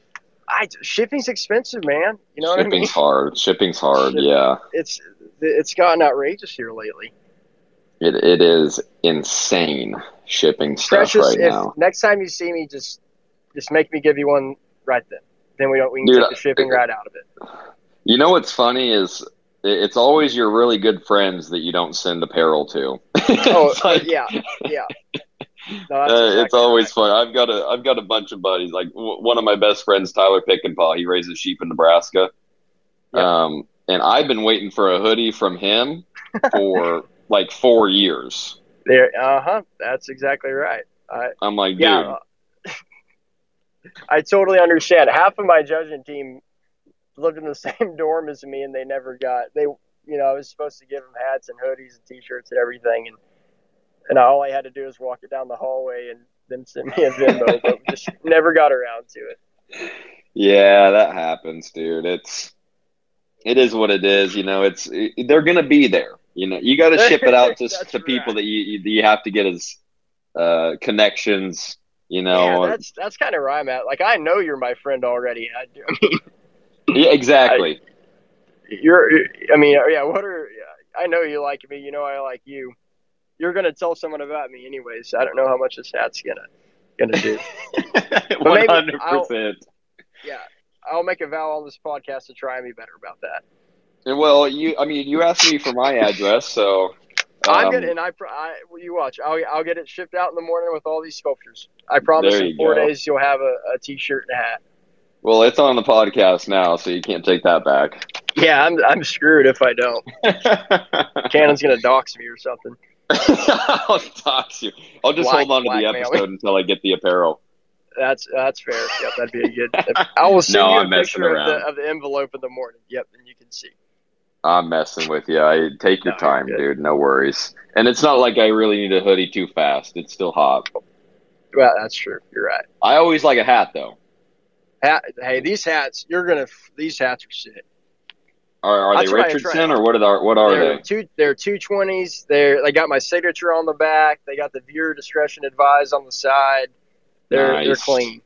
C: I shipping's expensive, man. You know what I mean?
B: Shipping's hard. Shipping's hard.
C: Ship-
B: yeah,
C: It's it's gotten outrageous here lately.
B: it it is insane shipping stuff
C: Precious,
B: right
C: if
B: now.
C: next time you see me, just just make me give you one right then. Then we don't we can
B: Dude,
C: take the shipping right out of it.
B: You know what's funny is it- it's always your really good friends that you don't send apparel to.
C: Oh
B: It's like-
C: yeah, yeah. No,
B: Uh,
C: that's
B: it's
C: exactly
B: always
C: right.
B: fun. I've got a I've got a bunch of buddies. Like w- one of my best friends, Tyler Pickenpaw. He raises sheep in Nebraska.
C: Yep.
B: Um, and I've been waiting for a hoodie from him for like four years.
C: There, uh huh. That's exactly right. I
B: I'm like, dude,
C: yeah. uh, I totally understand. Half of my judging team lived in the same dorm as me, and they never got they. You know, I was supposed to give them hats and hoodies and T-shirts and everything, and and all I had to do was walk it down the hallway and them send me a Venmo, but just never got around to it.
B: yeah, that happens, dude. It's it is what it is. You know, it's it, they're gonna be there. You know, you got to ship it out to
C: That's
B: to people
C: right.
B: that you you you have to get as uh, connections. You know,
C: Yeah, that's that's kind of where I'm at. Like, I know you're my friend already. I, I mean,
B: yeah, exactly.
C: you're. I mean, yeah. What are? I know you like me. You know I like you. You're gonna tell someone about me anyways. I don't know how much this hat's gonna gonna do.
B: One hundred percent.
C: Yeah, I'll make a vow on this podcast to try and be better about that.
B: Well, you, I mean, you asked me for my address, so um,
C: I'm gonna, and I, I, you watch. I'll, I'll get it shipped out in the morning with all these sculptures. I promise
B: There
C: in
B: you
C: four
B: go.
C: days you'll have a, a T-shirt and a hat.
B: Well, it's on the podcast now, so you can't take that back.
C: Yeah, I'm, I'm screwed if I don't. Cannon's gonna dox me or something.
B: I'll dox you. I'll just
C: Black-
B: hold on to the
C: blackmail.
B: episode until I get the apparel.
C: That's that's fair. Yep, that'd be a good. I will send
B: No,
C: you a
B: I'm messing
C: picture of the,
B: around.
C: of the envelope in the morning. Yep, and you can see.
B: I'm messing with you. I take your
C: No, you're
B: time,
C: good.
B: dude. No worries. And it's not like I really need a hoodie too fast. It's still hot.
C: Well, that's true. You're right.
B: I always like a hat, though.
C: Hat, hey, these hats, you're gonna. These hats are sick.
B: Are, are
C: I'll
B: they
C: try-
B: Richardson
C: try.
B: or what are what are
C: they're
B: they?
C: two. They're two twenties. They're they got my signature on the back. They got the viewer discretion advised on the side. They're
B: Nice.
C: they're clean.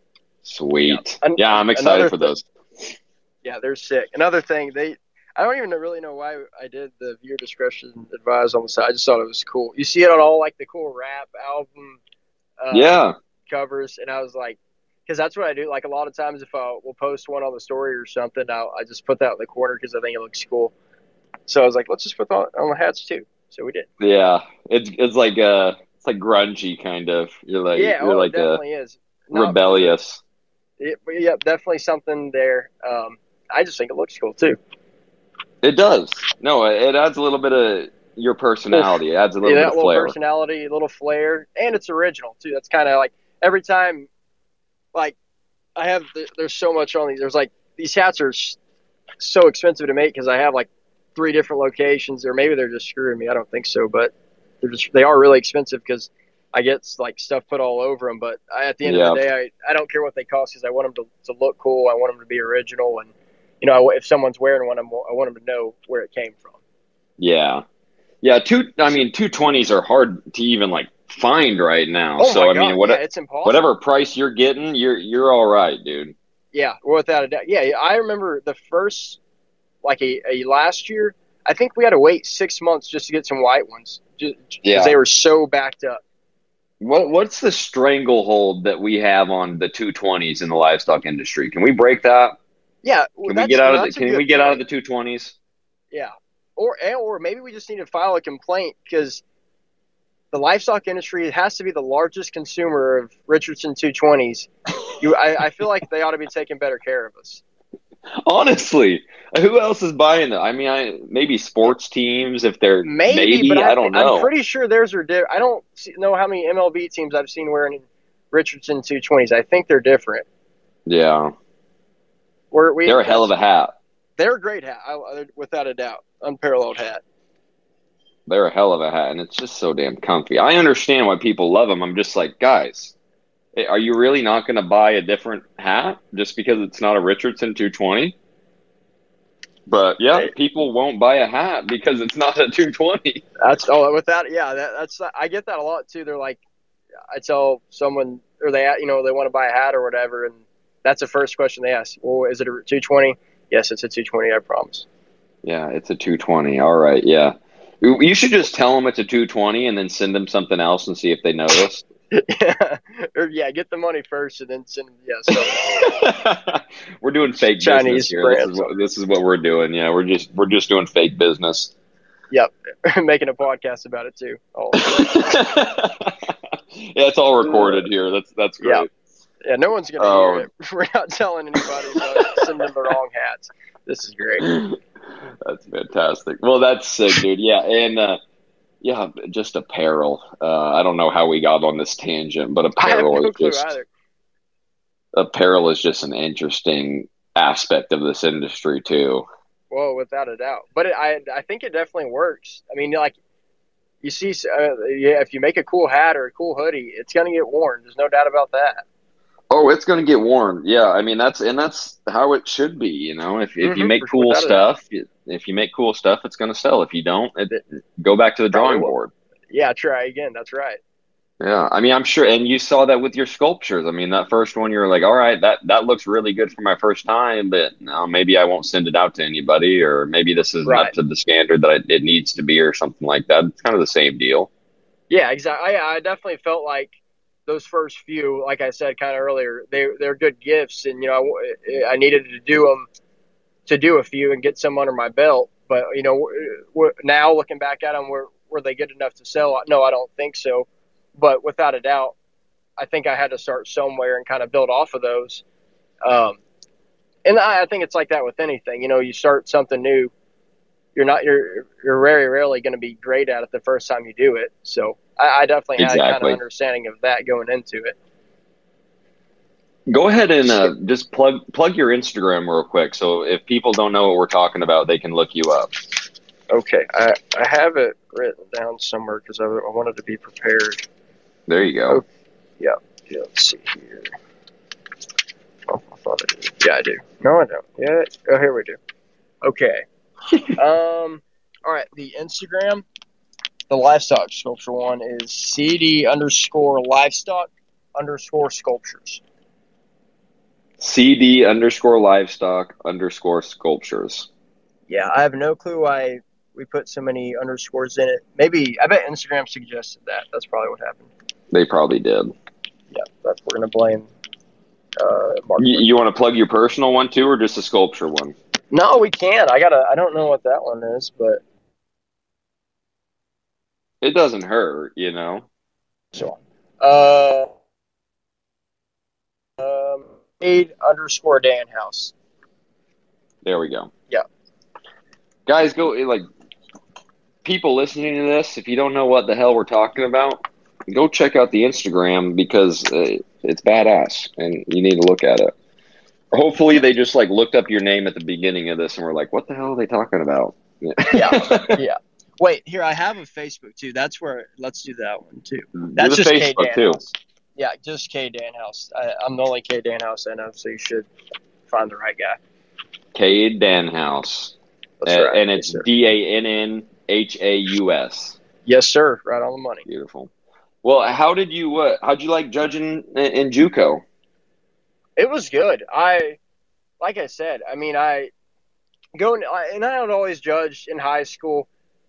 B: Sweet.
C: An-
B: Yeah, I'm excited
C: another
B: for
C: thi-
B: those.
C: Yeah, they're sick. Another thing, they I don't even really know why I did the viewer discretion advised on the side. I just thought it was cool. You see it on all like the cool rap album uh,
B: Yeah.
C: covers, and I was like, because that's what I do. Like a lot of times, if I will post one on the story or something, I'll, I just put that in the corner because I think it looks cool. So I was like, let's just put that on the hats too. So we did.
B: Yeah. It's it's like uh it's like grungy kind of. You're like
C: yeah,
B: you're
C: oh,
B: like
C: it
B: a
C: definitely is. Not-
B: rebellious.
C: It, yeah, definitely something there. Um, I just think it looks cool too.
B: It does. No, it adds a little bit of your personality. It adds a little
C: Yeah,
B: bit
C: that
B: of
C: little
B: flair.
C: personality, a little flair, and it's original too. That's kind of like every time, like I have. There's so much on these. There's like these hats are s- so expensive to make because I have like three different locations, or maybe they're just screwing me. I don't think so, but they're just they are really expensive because I get like stuff put all over them. But I, at the end
B: Yeah.
C: of the day, I, I don't care what they cost because I want them to, to look cool. I want them to be original, and you know, if someone's wearing one, I'm, I want them to know where it came from.
B: Yeah. Yeah, two I mean two twenties are hard to even like find right now.
C: Oh
B: so
C: my
B: I mean
C: God,
B: what
C: yeah, it's impossible.
B: whatever price you're getting, you're you're all right, dude.
C: Yeah, without a doubt. Yeah, I remember the first, like a, a last year, I think we had to wait six months just to get some white ones because
B: Yeah.
C: they were so backed up.
B: What what's the stranglehold that we have on the two twenties in the livestock industry? Can we break that?
C: Yeah,
B: Can we get out of the
C: that's a
B: can
C: good
B: we get out of
C: point.
B: the two twenties?
C: Yeah, or and, or maybe we just need to file a complaint because the livestock industry has to be the largest consumer of Richardson two twenties. You, I, I feel like they ought to be taking better care of us.
B: Honestly, who else is buying them? I mean, I maybe sports teams if they're
C: Maybe,
B: maybe,
C: but I,
B: I don't
C: thi-
B: know.
C: I'm pretty sure theirs are different. I don't see, know how many M L B teams I've seen wearing Richardson two twenties. I think they're different.
B: Yeah,
C: We're, we,
B: they're a hell of a hat.
C: They're a great hat, I, without a doubt. Unparalleled hat.
B: They're a hell of a hat, and it's just so damn comfy. I understand why people love them. I'm just like, guys, are you really not going to buy a different hat just because it's not a Richardson two twenty? But yeah,
C: Hey.
B: people won't buy a hat because it's not a two twenty.
C: That's oh, without yeah, that, that's I get that a lot too. They're like, I tell someone or they you know they want to buy a hat or whatever, and That's the first question they ask. Well, is it a two twenty? Yes, it's a two twenty, I promise.
B: Yeah, it's a two twenty. All right, yeah. You should just tell them it's a two twenty and then send them something else and see if they notice.
C: yeah. Or, yeah, get the money first and then send them, yeah, so.
B: We're doing fake
C: Chinese
B: business here. This is, what, this is what we're doing. Yeah, we're just we're just doing fake business.
C: Yep, making a podcast about it too. Oh.
B: Yeah, it's all recorded here. That's that's great.
C: Yeah. Yeah, no one's going to
B: oh.
C: hear it. We're not telling anybody, so send them the wrong hats. This is great.
B: That's fantastic. Well, that's sick, dude. Yeah, and uh, yeah, just apparel. Uh, I don't know how we got on this tangent, but apparel
C: I have no
B: is
C: clue
B: just
C: either.
B: apparel is just an interesting aspect of this industry too.
C: Whoa, without a doubt. But it, I I think it definitely works. I mean, like you see, uh, yeah, if you make a cool hat or a cool hoodie, it's going to get worn. There's no doubt about that.
B: Oh, it's going to get worn. Yeah, I mean that's and that's how it should be. You know, if if
C: mm-hmm,
B: you make cool stuff, if you make cool stuff, it's going to sell. If you don't, it, it, go back to the drawing board.
C: Yeah, try again. That's right.
B: Yeah, I mean, I'm sure, and you saw that with your sculptures. I mean, that first one, you're like, all right, that that looks really good for my first time, but no, maybe I won't send it out to anybody, or maybe this isn't
C: right.
B: up to the standard that I, it needs to be, or something like that. It's kind of the same deal.
C: Yeah, exactly. I, I definitely felt like those first few, like I said kind of earlier, they they're good gifts, and you know, I, I needed to do them to do a few and get some under my belt. But you know, we're, now looking back at them, were were they good enough to sell? No, I don't think so. But without a doubt, I think I had to start somewhere and kind of build off of those. Um, and I, I think it's like that with anything. You know, you start something new, you're not you're you're very rarely going to be great at it the first time you do it. So I, I definitely had
B: exactly.
C: kind of understanding of that going into it.
B: Go ahead and uh, just plug plug your Instagram real quick. So if people don't know what we're talking about, they can look you up.
C: Okay, I I have it written down somewhere because I, I wanted to be prepared.
B: There you go.
C: Oh, yeah. Yeah. Let's see here. Oh, I thought I did. Yeah, I do. No, I don't. Yeah. Oh, here we do. Okay. um. All right. The Instagram, the livestock sculpture one is C D underscore livestock underscore sculptures.
B: C D underscore livestock underscore sculptures.
C: Yeah, I have no clue why we put so many underscores in it. Maybe I bet Instagram suggested that. That's probably what happened.
B: They probably did.
C: Yeah, that's we're gonna blame. Uh, Mark
B: you, you want to plug your personal one too, or just a sculpture one?
C: No, we can't. I gotta. I don't know what that one is, but
B: it doesn't hurt, you know.
C: So, uh, um, aid underscore Dan House.
B: There we go.
C: Yeah,
B: guys, go like people listening to this. If you don't know what the hell we're talking about, go check out the Instagram because uh, it's badass and you need to look at it. Hopefully they just like looked up your name at the beginning of this and were like, what the hell are they talking about?
C: Yeah. yeah. yeah. Wait, here, I have a Facebook too. That's where, let's do that one too. That's just K Danhouse. Yeah, just K Danhouse. I, I'm the only K Danhouse I know, so you should find the right guy.
B: K Danhouse.
C: That's
B: uh,
C: right.
B: And it's
C: yes,
B: D A N N H A U S.
C: Yes, sir. Right on the money.
B: Beautiful. Well, how did you, uh, how'd you like judging in, in JUCO?
C: It was good. I, like I said, I mean, I, going, and I would always judge in high school.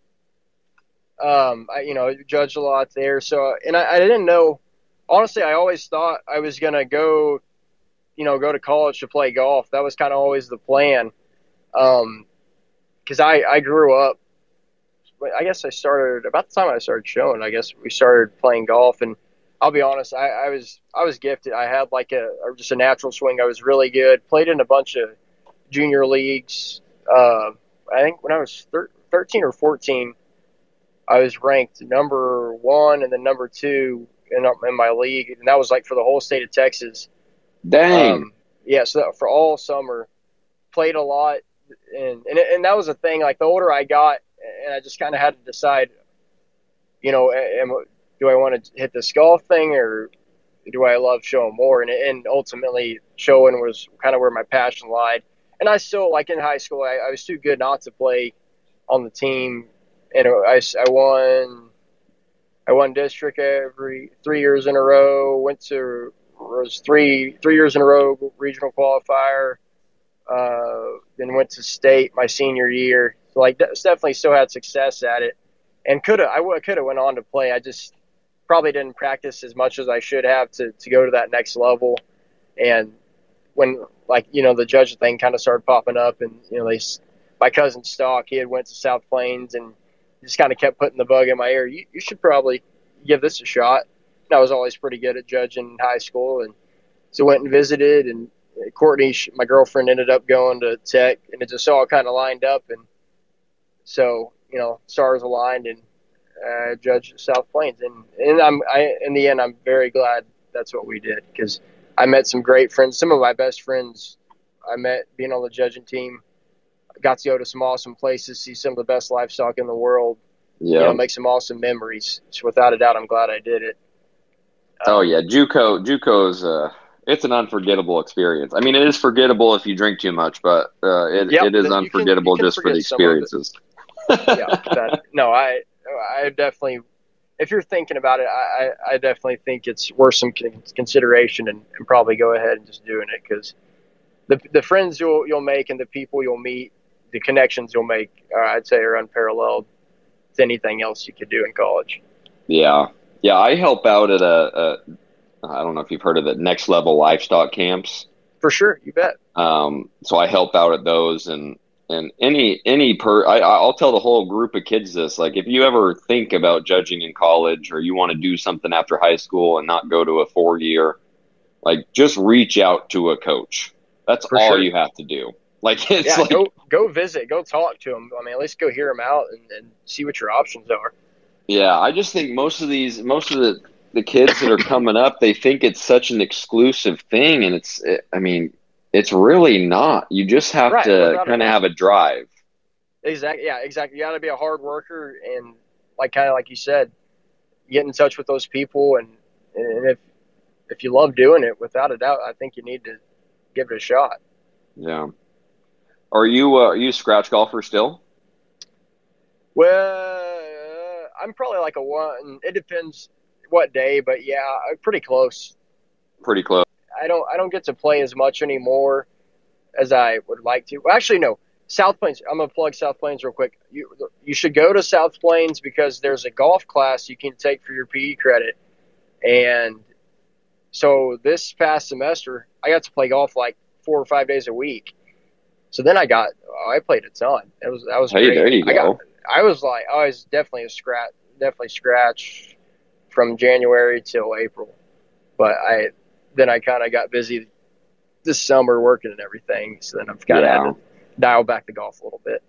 C: Um, I, you know, judged a lot there. So, and I, I didn't know, honestly, I always thought I was going to go, you know, go to college to play golf. That was kind of always the plan. Um, cause I, I grew up, I guess I started about the time I started showing, I guess we started playing golf, and I'll be honest, I, I was, I was gifted. I had like a, just a natural swing. I was really good. Played in a bunch of junior leagues. Uh, I think when I was thir- thirteen or fourteen, I was ranked number one and then number two in, in my league. And that was like for the whole state of Texas.
B: Dang.
C: Um, yeah. So that, for all summer, played a lot. And, and, and that was the thing, like the older I got, and I just kind of had to decide, you know, am, do I want to hit this golf thing or do I love showing more? And, and ultimately showing was kind of where my passion lied. And I still, like in high school, I, I was too good not to play on the team. And I, I won, I won district every three years in a row, went to was three three years in a row regional qualifier. Uh, then went to state my senior year. So like definitely still had success at it, and could have I could have went on to play. I just probably didn't practice as much as I should have to to go to that next level. And when like you know the judge thing kind of started popping up, and you know they my cousin Stock, he had went to South Plains and just kind of kept putting the bug in my ear. You, you should probably give this a shot. And I was always pretty good at judging in high school, and so went and visited. And Courtney, my girlfriend, ended up going to Tech, and it just all kind of lined up. And so you know, stars aligned, and uh, judged South Plains. And and I'm I in the end, I'm very glad that's what we did, because I met some great friends. Some of my best friends I met being on the judging team. Got to go to some awesome places, see some of the best livestock in the world. Yeah, you know, make some awesome memories. So without a doubt, I'm glad I did it.
B: Um, oh yeah, JUCO JUCO's uh, it's an unforgettable experience. I mean, it is forgettable if you drink too much, but uh, it
C: yep,
B: it is unforgettable can, just for the experiences.
C: yeah, that, no, I I definitely. If you're thinking about it, I, I definitely think it's worth some consideration, and, and probably go ahead and just doing it, because the the friends you'll you'll make and the people you'll meet, the connections you'll make, uh, I'd say, are unparalleled to anything else you could do in college.
B: Yeah. Yeah, I help out at a, a I don't know if you've heard of the Next Level Livestock Camps.
C: For sure, you bet.
B: Um, so I help out at those, and, and any, any per, I, I'll tell the whole group of kids this, like, if you ever think about judging in college, or you want to do something after high school and not go to a four year, like, just reach out to a coach. That's For all sure. you have to do. Like, it's
C: yeah,
B: like,
C: go, go visit, go talk to them. I mean, at least go hear them out and, and see what your options are.
B: Yeah, I just think most of these, most of the, the kids that are coming up, they think it's such an exclusive thing, and it's, it, I mean, it's really not. You just have right, to kind of have a drive.
C: Exactly. Yeah, exactly. You got to be a hard worker, and like kind of like you said, get in touch with those people, and and if if you love doing it, without a doubt, I think you need to give it a shot.
B: Yeah. Are you uh, are you a scratch golfer still?
C: Well, uh, I'm probably like a one. It depends what day, but yeah, I'm pretty close.
B: Pretty close.
C: I don't I don't get to play as much anymore as I would like to. Well, actually, no. South Plains. I'm gonna plug South Plains real quick. You you should go to South Plains, because there's a golf class you can take for your P E credit, and so this past semester I got to play golf like four or five days a week. So then I got, oh, I played a ton. It was, that was
B: hey,
C: great.
B: There you
C: I
B: go.
C: got, I was like, I was definitely a scratch, definitely scratch from January till April. But I, then I kind of got busy this summer working and everything. So then I've kind of yeah. had to dial back the golf a little bit.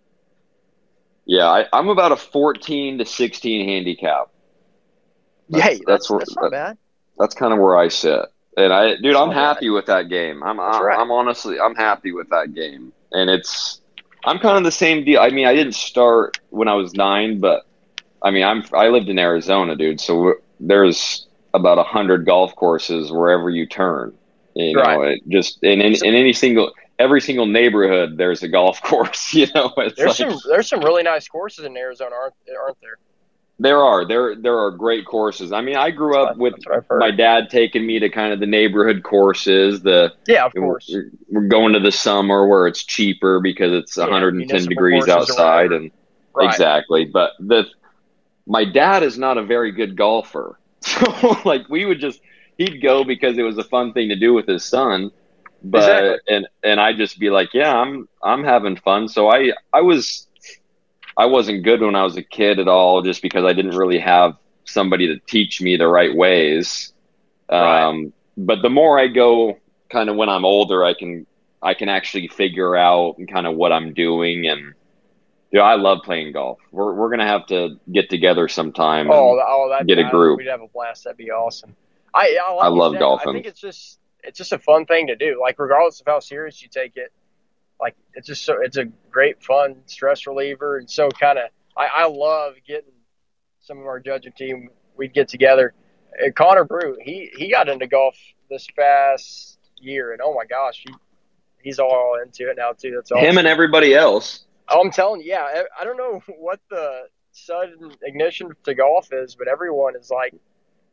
B: Yeah, I, I'm about a fourteen to sixteen handicap.
C: That's, yeah, that's, that's, where, that's not that, bad.
B: That's kind of where I sit. And I, dude, I'm happy with that game. I'm, I'm,
C: right.
B: I'm honestly, I'm happy with that game. And it's, I'm kind of the same deal. I mean, I didn't start when I was nine, but I mean, I'm, I lived in Arizona, dude. So there's about a hundred golf courses wherever you turn. You know,
C: right.
B: it just in, in in any single, every single neighborhood, there's a golf course. You know, it's
C: there's
B: like,
C: some, there's some really nice courses in Arizona, aren't aren't there?
B: There are there there are great courses. I mean, I grew up with my dad taking me to kind of the neighborhood courses. The
C: yeah, of course.
B: We're, we're going to the summer where it's cheaper because it's yeah, one hundred ten degrees outside, and
C: right.
B: exactly. But the my dad is not a very good golfer, so like we would just he'd go because it was a fun thing to do with his son. But
C: exactly.
B: and and I'd just be like, yeah, I'm I'm having fun. So I I was. I wasn't good when I was a kid at all, just because I didn't really have somebody to teach me the right ways.
C: Right.
B: Um, but the more I go, kind of when I'm older, I can I can actually figure out kind of what I'm doing, and you know, I love playing golf. We're we're gonna have to get together sometime.
C: Oh, oh, that
B: get a group.
C: We'd have a blast. That'd be awesome. I I, like
B: I love
C: said,
B: golfing.
C: I think it's just it's just a fun thing to do. Like regardless of how serious you take it. Like it's just so it's a great fun stress reliever, and so kind of I, I love getting some of our judging team. We'd get together. And Connor Brew, he he got into golf this past year, and oh my gosh, he he's all into it now too. That's awesome.
B: Him and everybody else.
C: Oh, I'm telling you, yeah. I don't know what the sudden ignition to golf is, but everyone is like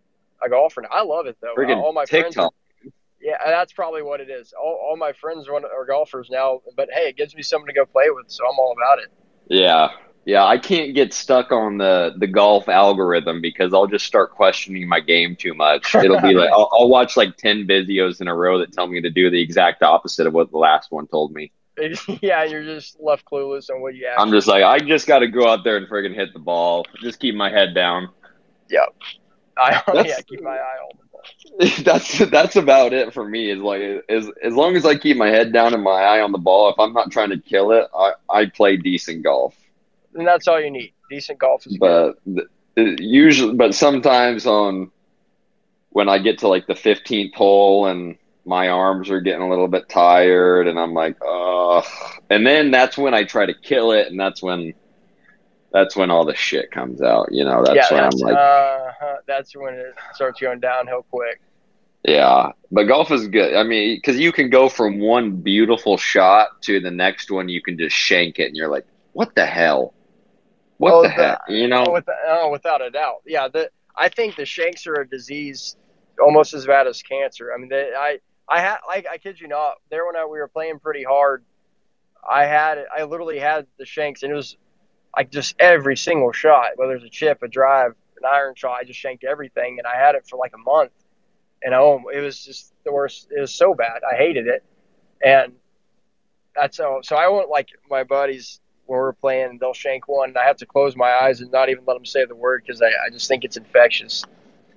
C: a golfer. Now. I love it though.
B: Friggin'
C: All my friends are,
B: TikTok.
C: yeah, that's probably what it is. All, all my friends are, are golfers now, but hey, it gives me something to go play with, so I'm all about it.
B: Yeah. Yeah, I can't get stuck on the, the golf algorithm because I'll just start questioning my game too much. It'll be like I'll, I'll watch like ten videos in a row that tell me to do the exact opposite of what the last one told me.
C: Yeah, you're just left clueless on what you actually
B: I'm just like, I just got to go out there and friggin' hit the ball. Just keep my head down.
C: Yep. I
B: That's-
C: yeah, keep my eye on the ball.
B: That's that's about it for me. Is like as as long as I keep my head down and my eye on the ball. If I'm not trying to kill it, I, I play decent golf.
C: And that's all you need. Decent golf is good.
B: But th- usually, but sometimes on when I get to like the fifteenth hole and my arms are getting a little bit tired, and I'm like, ugh. And then that's when I try to kill it, and that's when that's when all the shit comes out. You know, that's
C: yeah,
B: when
C: that's,
B: I'm like,
C: uh, that's when it starts going downhill quick.
B: yeah. But golf is good. I mean, because you can go from one beautiful shot to the next one, you can just shank it, and you're like, what the hell? What
C: Oh,
B: the,
C: the-
B: heck? You know?
C: Oh, with, oh, without a doubt. Yeah, the, I think the shanks are a disease almost as bad as cancer. I mean, they, I, I had, I, I kid you not, there when I, we were playing pretty hard, I had, I literally had the shanks, and it was like just every single shot, whether it's a chip, a drive, an iron shot, I just shanked everything, and I had it for like a month. And oh, it was just the worst. It was so bad. I hated it, and that's so. So I went like my buddies when we're playing, they'll shank one, and I have to close my eyes and not even let them say the word because I, I just think it's infectious.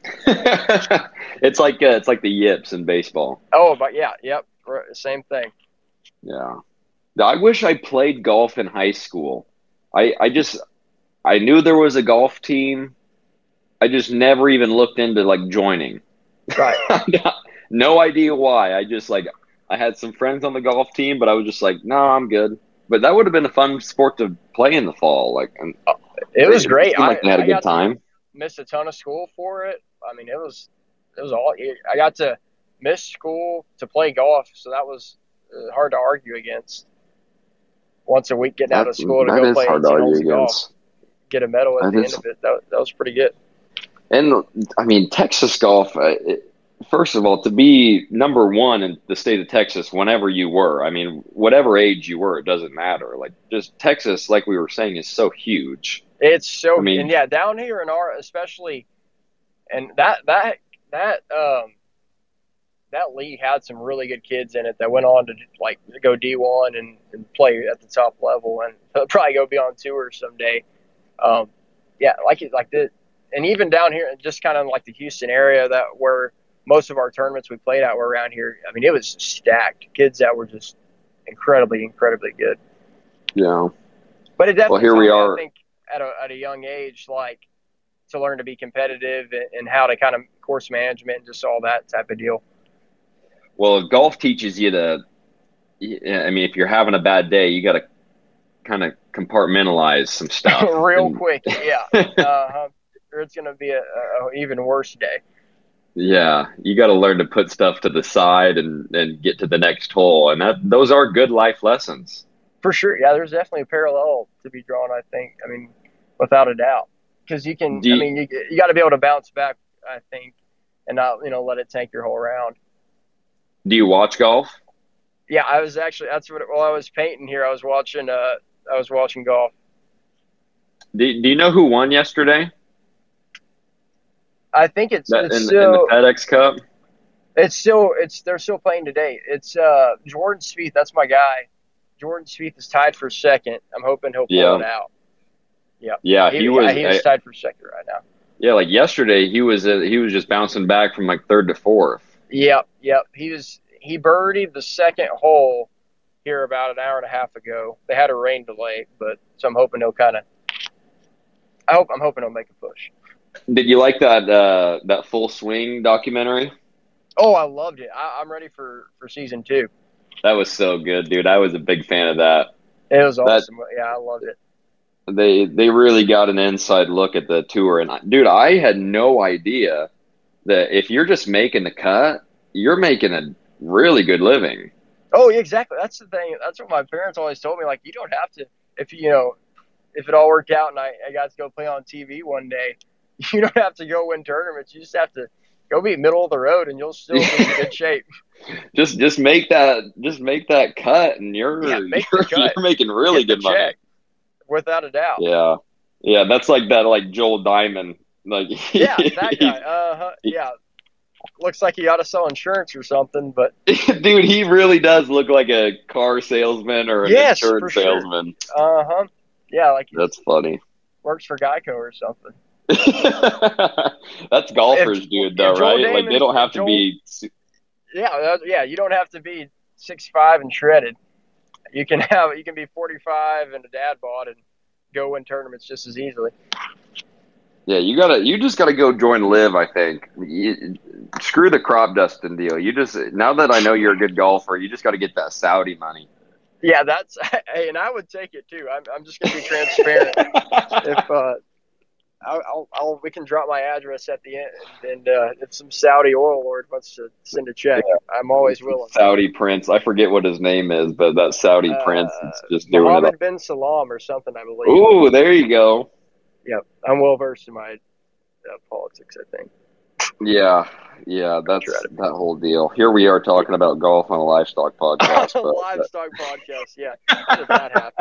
B: It's like uh, it's like the yips in baseball.
C: Oh, but yeah, yep, same thing.
B: Yeah. I wish I played golf in high school. I I just I knew there was a golf team. I just never even looked into like joining.
C: Right.
B: No idea why. I just like I had some friends on the golf team, but I was just like, no, I'm good. But that would have been a fun sport to play in the fall. Like, and
C: It was great.
B: seemed like
C: I,
B: they had a
C: I
B: good
C: got to
B: time.
C: miss a ton of school for it. I mean, it was it was all. I got to miss school to play golf, so that was uh, hard to argue against. Once a week, getting out of school to
B: that
C: go
B: is
C: play
B: hard to
C: eighteen
B: argue
C: holes of golf,
B: against.
C: get a medal at
B: That
C: the
B: is-
C: end of it. That, that was pretty good.
B: And I mean, Texas golf. Uh, it, first of all, to be number one in the state of Texas, whenever you were, I mean, whatever age you were, it doesn't matter. Like, just Texas, like we were saying, is so huge.
C: It's so,
B: I mean-
C: and yeah, down here in our, especially, and that that that um that league had some really good kids in it that went on to like go D one and, and play at the top level, and they'll probably go be on tour someday. Um, yeah, like it, like the, and even down here, just kind of like the Houston area that where most of our tournaments we played at were around here. I mean, it was stacked. Kids that were just incredibly, incredibly good.
B: Yeah.
C: But it definitely,
B: here
C: taught
B: we
C: me,
B: are.
C: I think, at a at a young age, like to learn to be competitive and, and how to kind of course management and just all that type of deal.
B: Well, golf teaches you to. I mean, if you're having a bad day, you got to kind of compartmentalize some stuff
C: Real
B: And-
C: quick, yeah. Uh, or it's going to be a, a even worse day.
B: Yeah, you got to learn to put stuff to the side and, and get to the next hole, and that those are good life lessons.
C: For sure, yeah. There's definitely a parallel to be drawn. I think. I mean, without a doubt, because you can.
B: Do you-
C: I mean, you you got to be able to bounce back. I think, and not you know let it tank your whole round.
B: Do you watch golf?
C: Yeah, I was actually that's what while I was painting here, I was watching. Uh, I was watching golf.
B: Do, do you know who won yesterday?
C: I think it's
B: That,
C: it's
B: in,
C: still
B: in the FedEx Cup?
C: it's still it's they're still playing today. It's uh Jordan Spieth. That's my guy. Jordan Spieth is tied for second. I'm hoping he'll pull
B: Yeah.
C: it out.
B: Yeah,
C: He,
B: he was.
C: yeah, he was
B: I-
C: tied for second right now.
B: yeah, like yesterday, he was uh, he was just bouncing back from like third to fourth.
C: Yep, yep. He was he birdied the second hole here about an hour and a half ago. They had a rain delay, but so I'm hoping he'll kind of. I hope I'm hoping he'll make a push.
B: Did you like that uh, that Full Swing documentary?
C: Oh, I loved it. I, I'm ready for, for season two.
B: That was so good, dude. I was a big fan of that.
C: It was
B: That-
C: awesome. Yeah, I loved it.
B: They they really got an inside look at the tour, and I- dude, I had no idea that if you're just making the cut, you're making a really good living.
C: Oh, yeah, exactly. That's the thing. That's what my parents always told me. Like, you don't have to, if you know, if it all worked out and I, I got to go play on T V one day, you don't have to go win tournaments. You just have to go be middle of the road, and you'll still be in good shape.
B: Just just make that just make that cut, and you're
C: Yeah, make
B: you're,
C: the cut.
B: you're making really
C: Get the
B: good money.
C: check, without a doubt.
B: Yeah, yeah, that's like that like Joel Diamond. Like
C: Yeah, that guy. Uh huh. Yeah, looks like he ought to sell insurance or something, but
B: dude, he really does look like a car salesman or an
C: yes,
B: insurance
C: for sure.
B: salesman.
C: Uh huh. Yeah, like he
B: That's funny.
C: works for Geico or something.
B: That's golfers,
C: If-
B: dude,
C: if
B: though,
C: Joel
B: right? Like
C: Damon-
B: they don't have
C: if
B: to
C: Joel-
B: be.
C: Yeah, that, yeah. You don't have to be six five and shredded. You can have you can be forty-five and a dad bod and go win tournaments just as easily.
B: Yeah, you gotta. You just gotta go join Live. I think. You, screw the crop dusting deal. You just now that I know you're a good golfer, you just got to get that Saudi money.
C: Yeah, that's hey, and I would take it too. I'm I'm just gonna be transparent. if uh, I'll, I'll, I'll we can drop my address at the end, and uh, if some Saudi oil lord wants to send a check, I'm always willing.
B: Saudi prince. I forget what his name is, but that Saudi
C: Uh,
B: prince is just doing
C: Mohammed
B: it.
C: bin Salam or something, I believe.
B: Ooh, there you go.
C: Yep, I'm well versed in my uh, politics, I think.
B: Yeah, yeah, that's
C: Try to be.
B: that whole deal. Here we are talking about golf on a livestock podcast.
C: On a
B: but,
C: livestock podcast, yeah. How did that happen?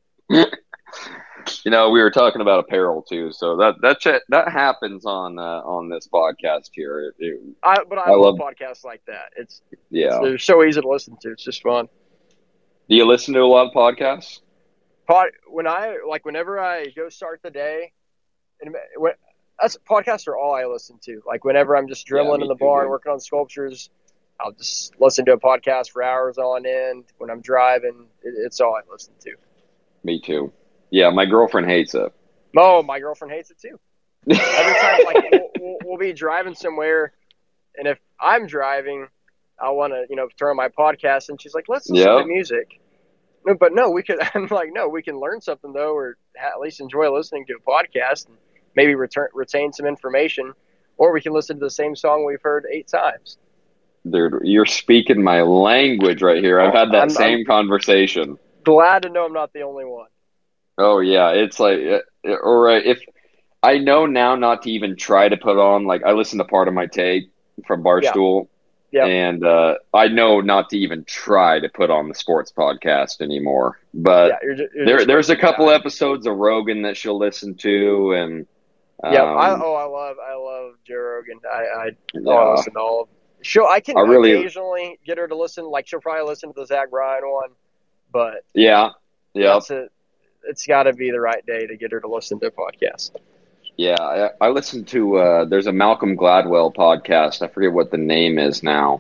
B: you know, we were talking about apparel too, so that that ch- that happens on uh, on this podcast here. It, it,
C: I, but I,
B: I
C: love,
B: love-
C: podcasts like that. It's
B: yeah.
C: they're so easy to listen to. It's just fun.
B: Do you listen to a lot of podcasts?
C: Pod, when I like whenever I go start the day, and when, that's podcasts are all I listen to. Like whenever I'm just dribbling
B: me
C: in the
B: too,
C: barn
B: dude.
C: working on sculptures, I'll just listen to a podcast for hours on end. When I'm driving, it, it's all I listen to.
B: Me too. Yeah, my girlfriend hates it.
C: Oh, my girlfriend hates it too. Every time, like we'll, we'll, we'll be driving somewhere, and if I'm driving, I want to, you know, turn on my podcast, and she's like, "Let's listen
B: Yep.
C: to music." No, but no, we could. I'm like, no, we can learn something though, or at least enjoy listening to a podcast, and maybe return, retain some information, or we can listen to the same song we've heard eight times.
B: Dude, you're speaking my language right here. I've had that
C: I'm-
B: same
C: I'm-
B: conversation.
C: Glad to know I'm not the only one.
B: Oh yeah, it's like, uh, or uh, if I know now not to even try to put on, like I listen to Part of My Take from Barstool,
C: Yeah.
B: and uh, I know not to even try to put on the sports podcast anymore. But
C: yeah, you're, ju- you're
B: there,
C: just
B: there's a
C: wasting
B: couple
C: time.
B: episodes of Rogan that she'll listen to, and um,
C: Yeah, I, oh, I love, I love Joe Rogan. I, I, oh, I
B: yeah.
C: listen to all of them. She'll, I can
B: I really-
C: occasionally get her to listen. Like she'll probably listen to the Zach Bryan one, but
B: yeah, yeah,
C: that's it. It's got to be the right day to get her to listen to a podcast.
B: yeah. I, I listen to. Uh, there's a Malcolm Gladwell podcast. I forget what the name is now.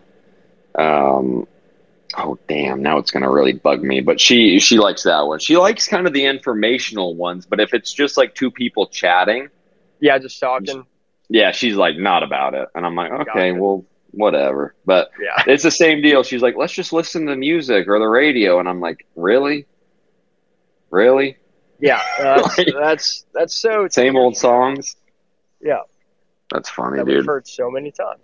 B: Um, oh damn! Now it's gonna really bug me. But she she likes that one. She likes kind of the informational ones. But if it's just like two people chatting,
C: Yeah, just talking.
B: yeah, she's like not about it. And I'm like, okay,
C: Gotcha.
B: well, whatever. But
C: Yeah,
B: it's the same deal. She's like, let's just listen to music or the radio. And I'm like, really? Really?
C: yeah. That's that's that's so
B: Same old songs?
C: Yeah,
B: That's funny,
C: that we've
B: dude.
C: heard so many times.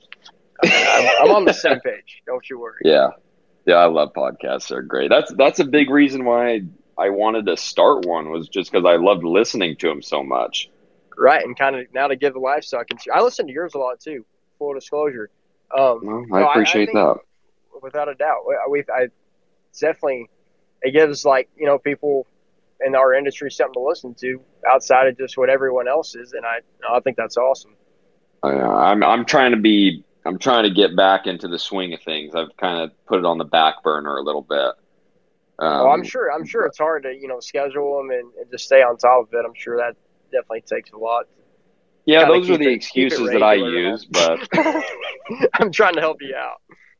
C: I, I'm, I'm on the same page. Don't you worry.
B: Yeah. Yeah, I love podcasts. They're great. That's that's a big reason why I wanted to start one, was just because I loved listening to them so much.
C: Right, and kind of now to give the livestock. And I listen to yours a lot too. Full disclosure. Um,
B: Well,
C: no,
B: I
C: I- I
B: appreciate
C: think-
B: that.
C: without a doubt. We, we I it's definitely it gives like you know people in our industry something to listen to outside of just what everyone else is, and I I think that's awesome.
B: Uh, I'm I'm trying to be I'm trying to get back into the swing of things. I've kind of put it on the back burner a little bit. Um,
C: oh, I'm sure I'm sure it's hard to you know schedule them and, and just stay on top of it. I'm sure that definitely takes a lot.
B: yeah,
C: kinda
B: those are
C: keep
B: the
C: it- keep it
B: excuses that I
C: regular.
B: use, but
C: I'm trying to help you out.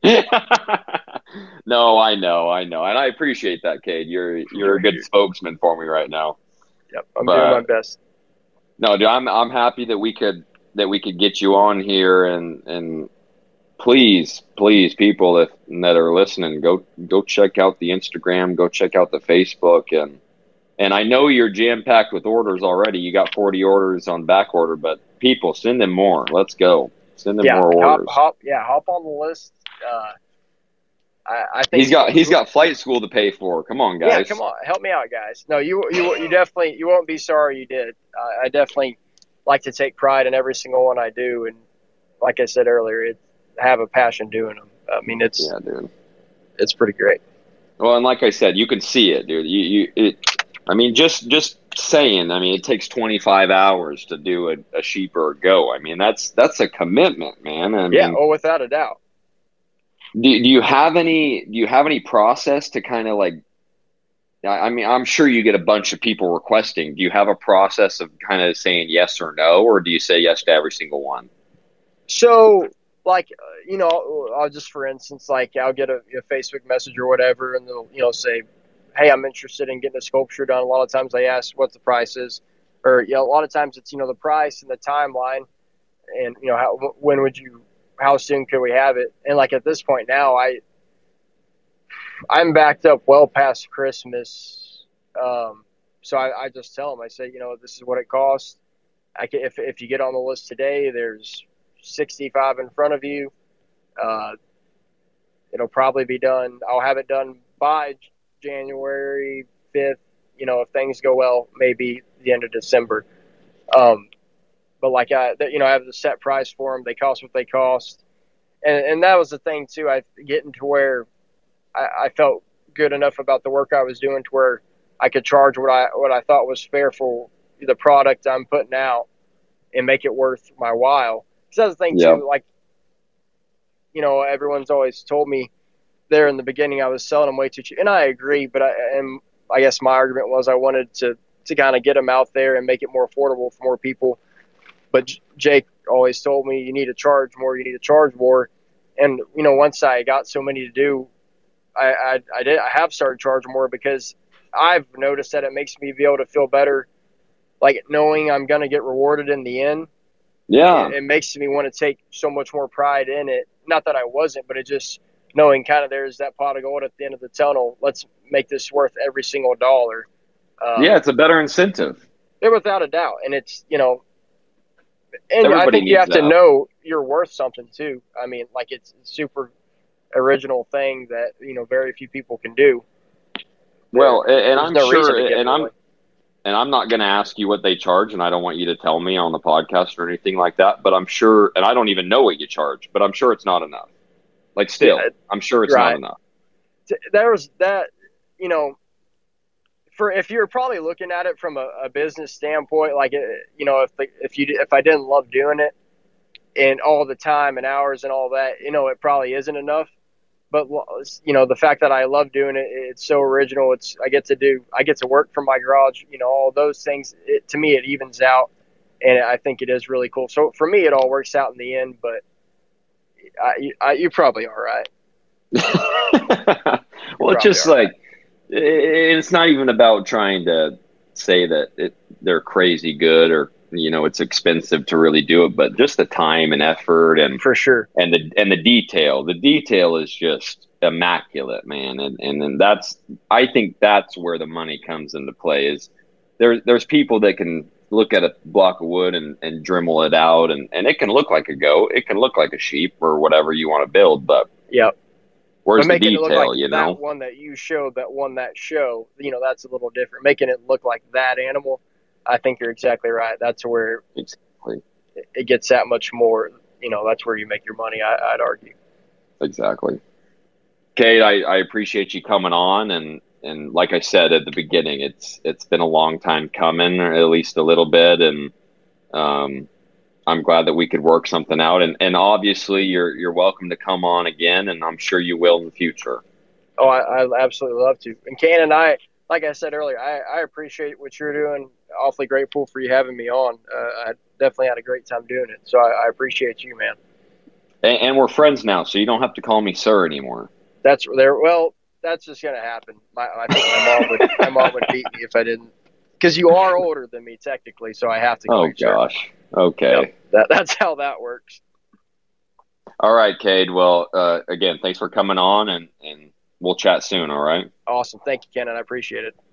B: no, I know, I know, and I appreciate that, Cade. You're you're a good spokesman for me right now.
C: Yep, I'm
B: But-
C: doing my best.
B: No, dude, I'm I'm happy that we could that we could get you on here, and and please, please, people that that are listening, go go check out the Instagram, go check out the Facebook, and and I know you're jam packed with orders already. You got forty orders on back order, but people, send them more. Let's go, send them
C: Yeah,
B: more
C: hop,
B: orders.
C: hop, yeah, hop on the list. Uh, I, I think
B: He's got he's got flight school to pay for. Come on, guys.
C: Yeah, come on, help me out, guys. No, you you you definitely you won't be sorry you did. Uh, I definitely like to take pride in every single one I do, and like I said earlier, it have a passion doing them. I mean, it's
B: yeah, dude.
C: It's pretty great.
B: Well, and like I said, you can see it, dude. You, you, it. I mean, just, just saying. I mean, it takes twenty-five hours to do a, a sheep or a goat. I mean, that's that's a commitment, man. I
C: Yeah,
B: mean,
C: oh, without a doubt.
B: Do, do you have any? Do you have any process to kind of like? I mean, I'm sure you get a bunch of people requesting. Do you have a process of kind of saying yes or no, or do you say yes to every single one?
C: So, like, uh, you know, I'll just for instance, like, I'll get a, a Facebook message or whatever, and they'll, you know, say, "Hey, I'm interested in getting a sculpture done." A lot of times they ask what the price is, or you know, a lot of times it's you know the price and the timeline, and you know, how when would you, how soon could we have it? And like at this point now, I I'm backed up well past Christmas, um, so I, I just tell them, I say, you know, this is what it costs. I can, if if you get on the list today, there's sixty-five in front of you. Uh, it'll probably be done. I'll have it done by January fifth. You know, if things go well, maybe the end of December. Um, but like I, you know, I have the set price for them. They cost what they cost, and and that was the thing too. I getting to where I, I felt good enough about the work I was doing to where I could charge what I what I thought was fair for the product I'm putting out and make it worth my while. Because that's the thing
B: Yeah.
C: too. Like, you know, everyone's always told me there in the beginning I was selling them way too cheap, and I agree. But I and I guess my argument was I wanted to to kind of get them out there and make it more affordable for more people. But Jake always told me you need to charge more, you need to charge more. And you know, once I got so many to do, I I, I did I have started charging more because I've noticed that it makes me be able to feel better, like knowing I'm going to get rewarded in the end.
B: Yeah.
C: It, it makes me want to take so much more pride in it. Not that I wasn't, but it just knowing kind of there's that pot of gold at the end of the tunnel. Let's make this worth every single dollar. Um,
B: Yeah, it's a better incentive.
C: Without a doubt. And it's, you know, and
B: Everybody
C: I think you
B: needs
C: have
B: that.
C: to know you're worth something too. I mean, like it's a super original thing that, you know, very few people can do.
B: Well, and, and
C: There's
B: I'm
C: no reason
B: sure,
C: to give
B: and
C: it
B: I'm,
C: away.
B: and I'm not going to ask you what they charge, and I don't want you to tell me on the podcast or anything like that. But I'm sure, and I don't even know what you charge, but I'm sure it's not enough. Like, still,
C: Yeah,
B: I'm sure it's
C: right.
B: not enough.
C: There was that, you know, for if you're probably looking at it from a, a business standpoint, like, you know, if the, if you if I didn't love doing it and all the time and hours and all that, you know, it probably isn't enough. But, you know, the fact that I love doing it, it's so original. It's I get to do, I get to work from my garage, you know, all those things. It, to me, it evens out, and I think it is really cool. So for me, it all works out in the end. But I, I, you're probably all right.
B: Well, it's just like, it's not even about trying to say that it, they're crazy good or, you know, it's expensive to really do it, but just the time and effort and
C: for sure.
B: And the, and the detail, the detail is just immaculate, man. And, and then that's, I think that's where the money comes into play is there, there's people that can look at a block of wood and, and Dremel it out and, and it can look like a goat. It can look like a sheep or whatever you want to build, but
C: yep.
B: Where's
C: but
B: the detail,
C: it look like
B: you know?
C: That one that you showed, that won that show, you know, that's a little different. Making it look like that animal, I think you're exactly right. That's where
B: exactly.
C: it, it gets that much more, you know, that's where you make your money, I, I'd argue.
B: Exactly. Cade, I, I appreciate you coming on. And, and like I said at the beginning, it's it's been a long time coming, or at least a little bit. And um, I'm glad that we could work something out. And, and obviously, you're you're welcome to come on again, and I'm sure you will in the future.
C: Oh, I, I absolutely love to. And Ken and I, like I said earlier, I, I appreciate what you're doing. Awfully grateful for you having me on. Uh, I definitely had a great time doing it. So I, I appreciate you, man.
B: And, and we're friends now, so you don't have to call me sir anymore.
C: That's there. Well, that's just gonna happen. My, I think my mom would my mom would beat me if I didn't, because you are older than me technically, so I have to.
B: Oh gosh. Okay.
C: Yep, that that's how that works.
B: All right, Cade. Well, uh, again, thanks for coming on, and and we'll chat soon. All right.
C: Awesome. Thank you, Ken, and I appreciate it.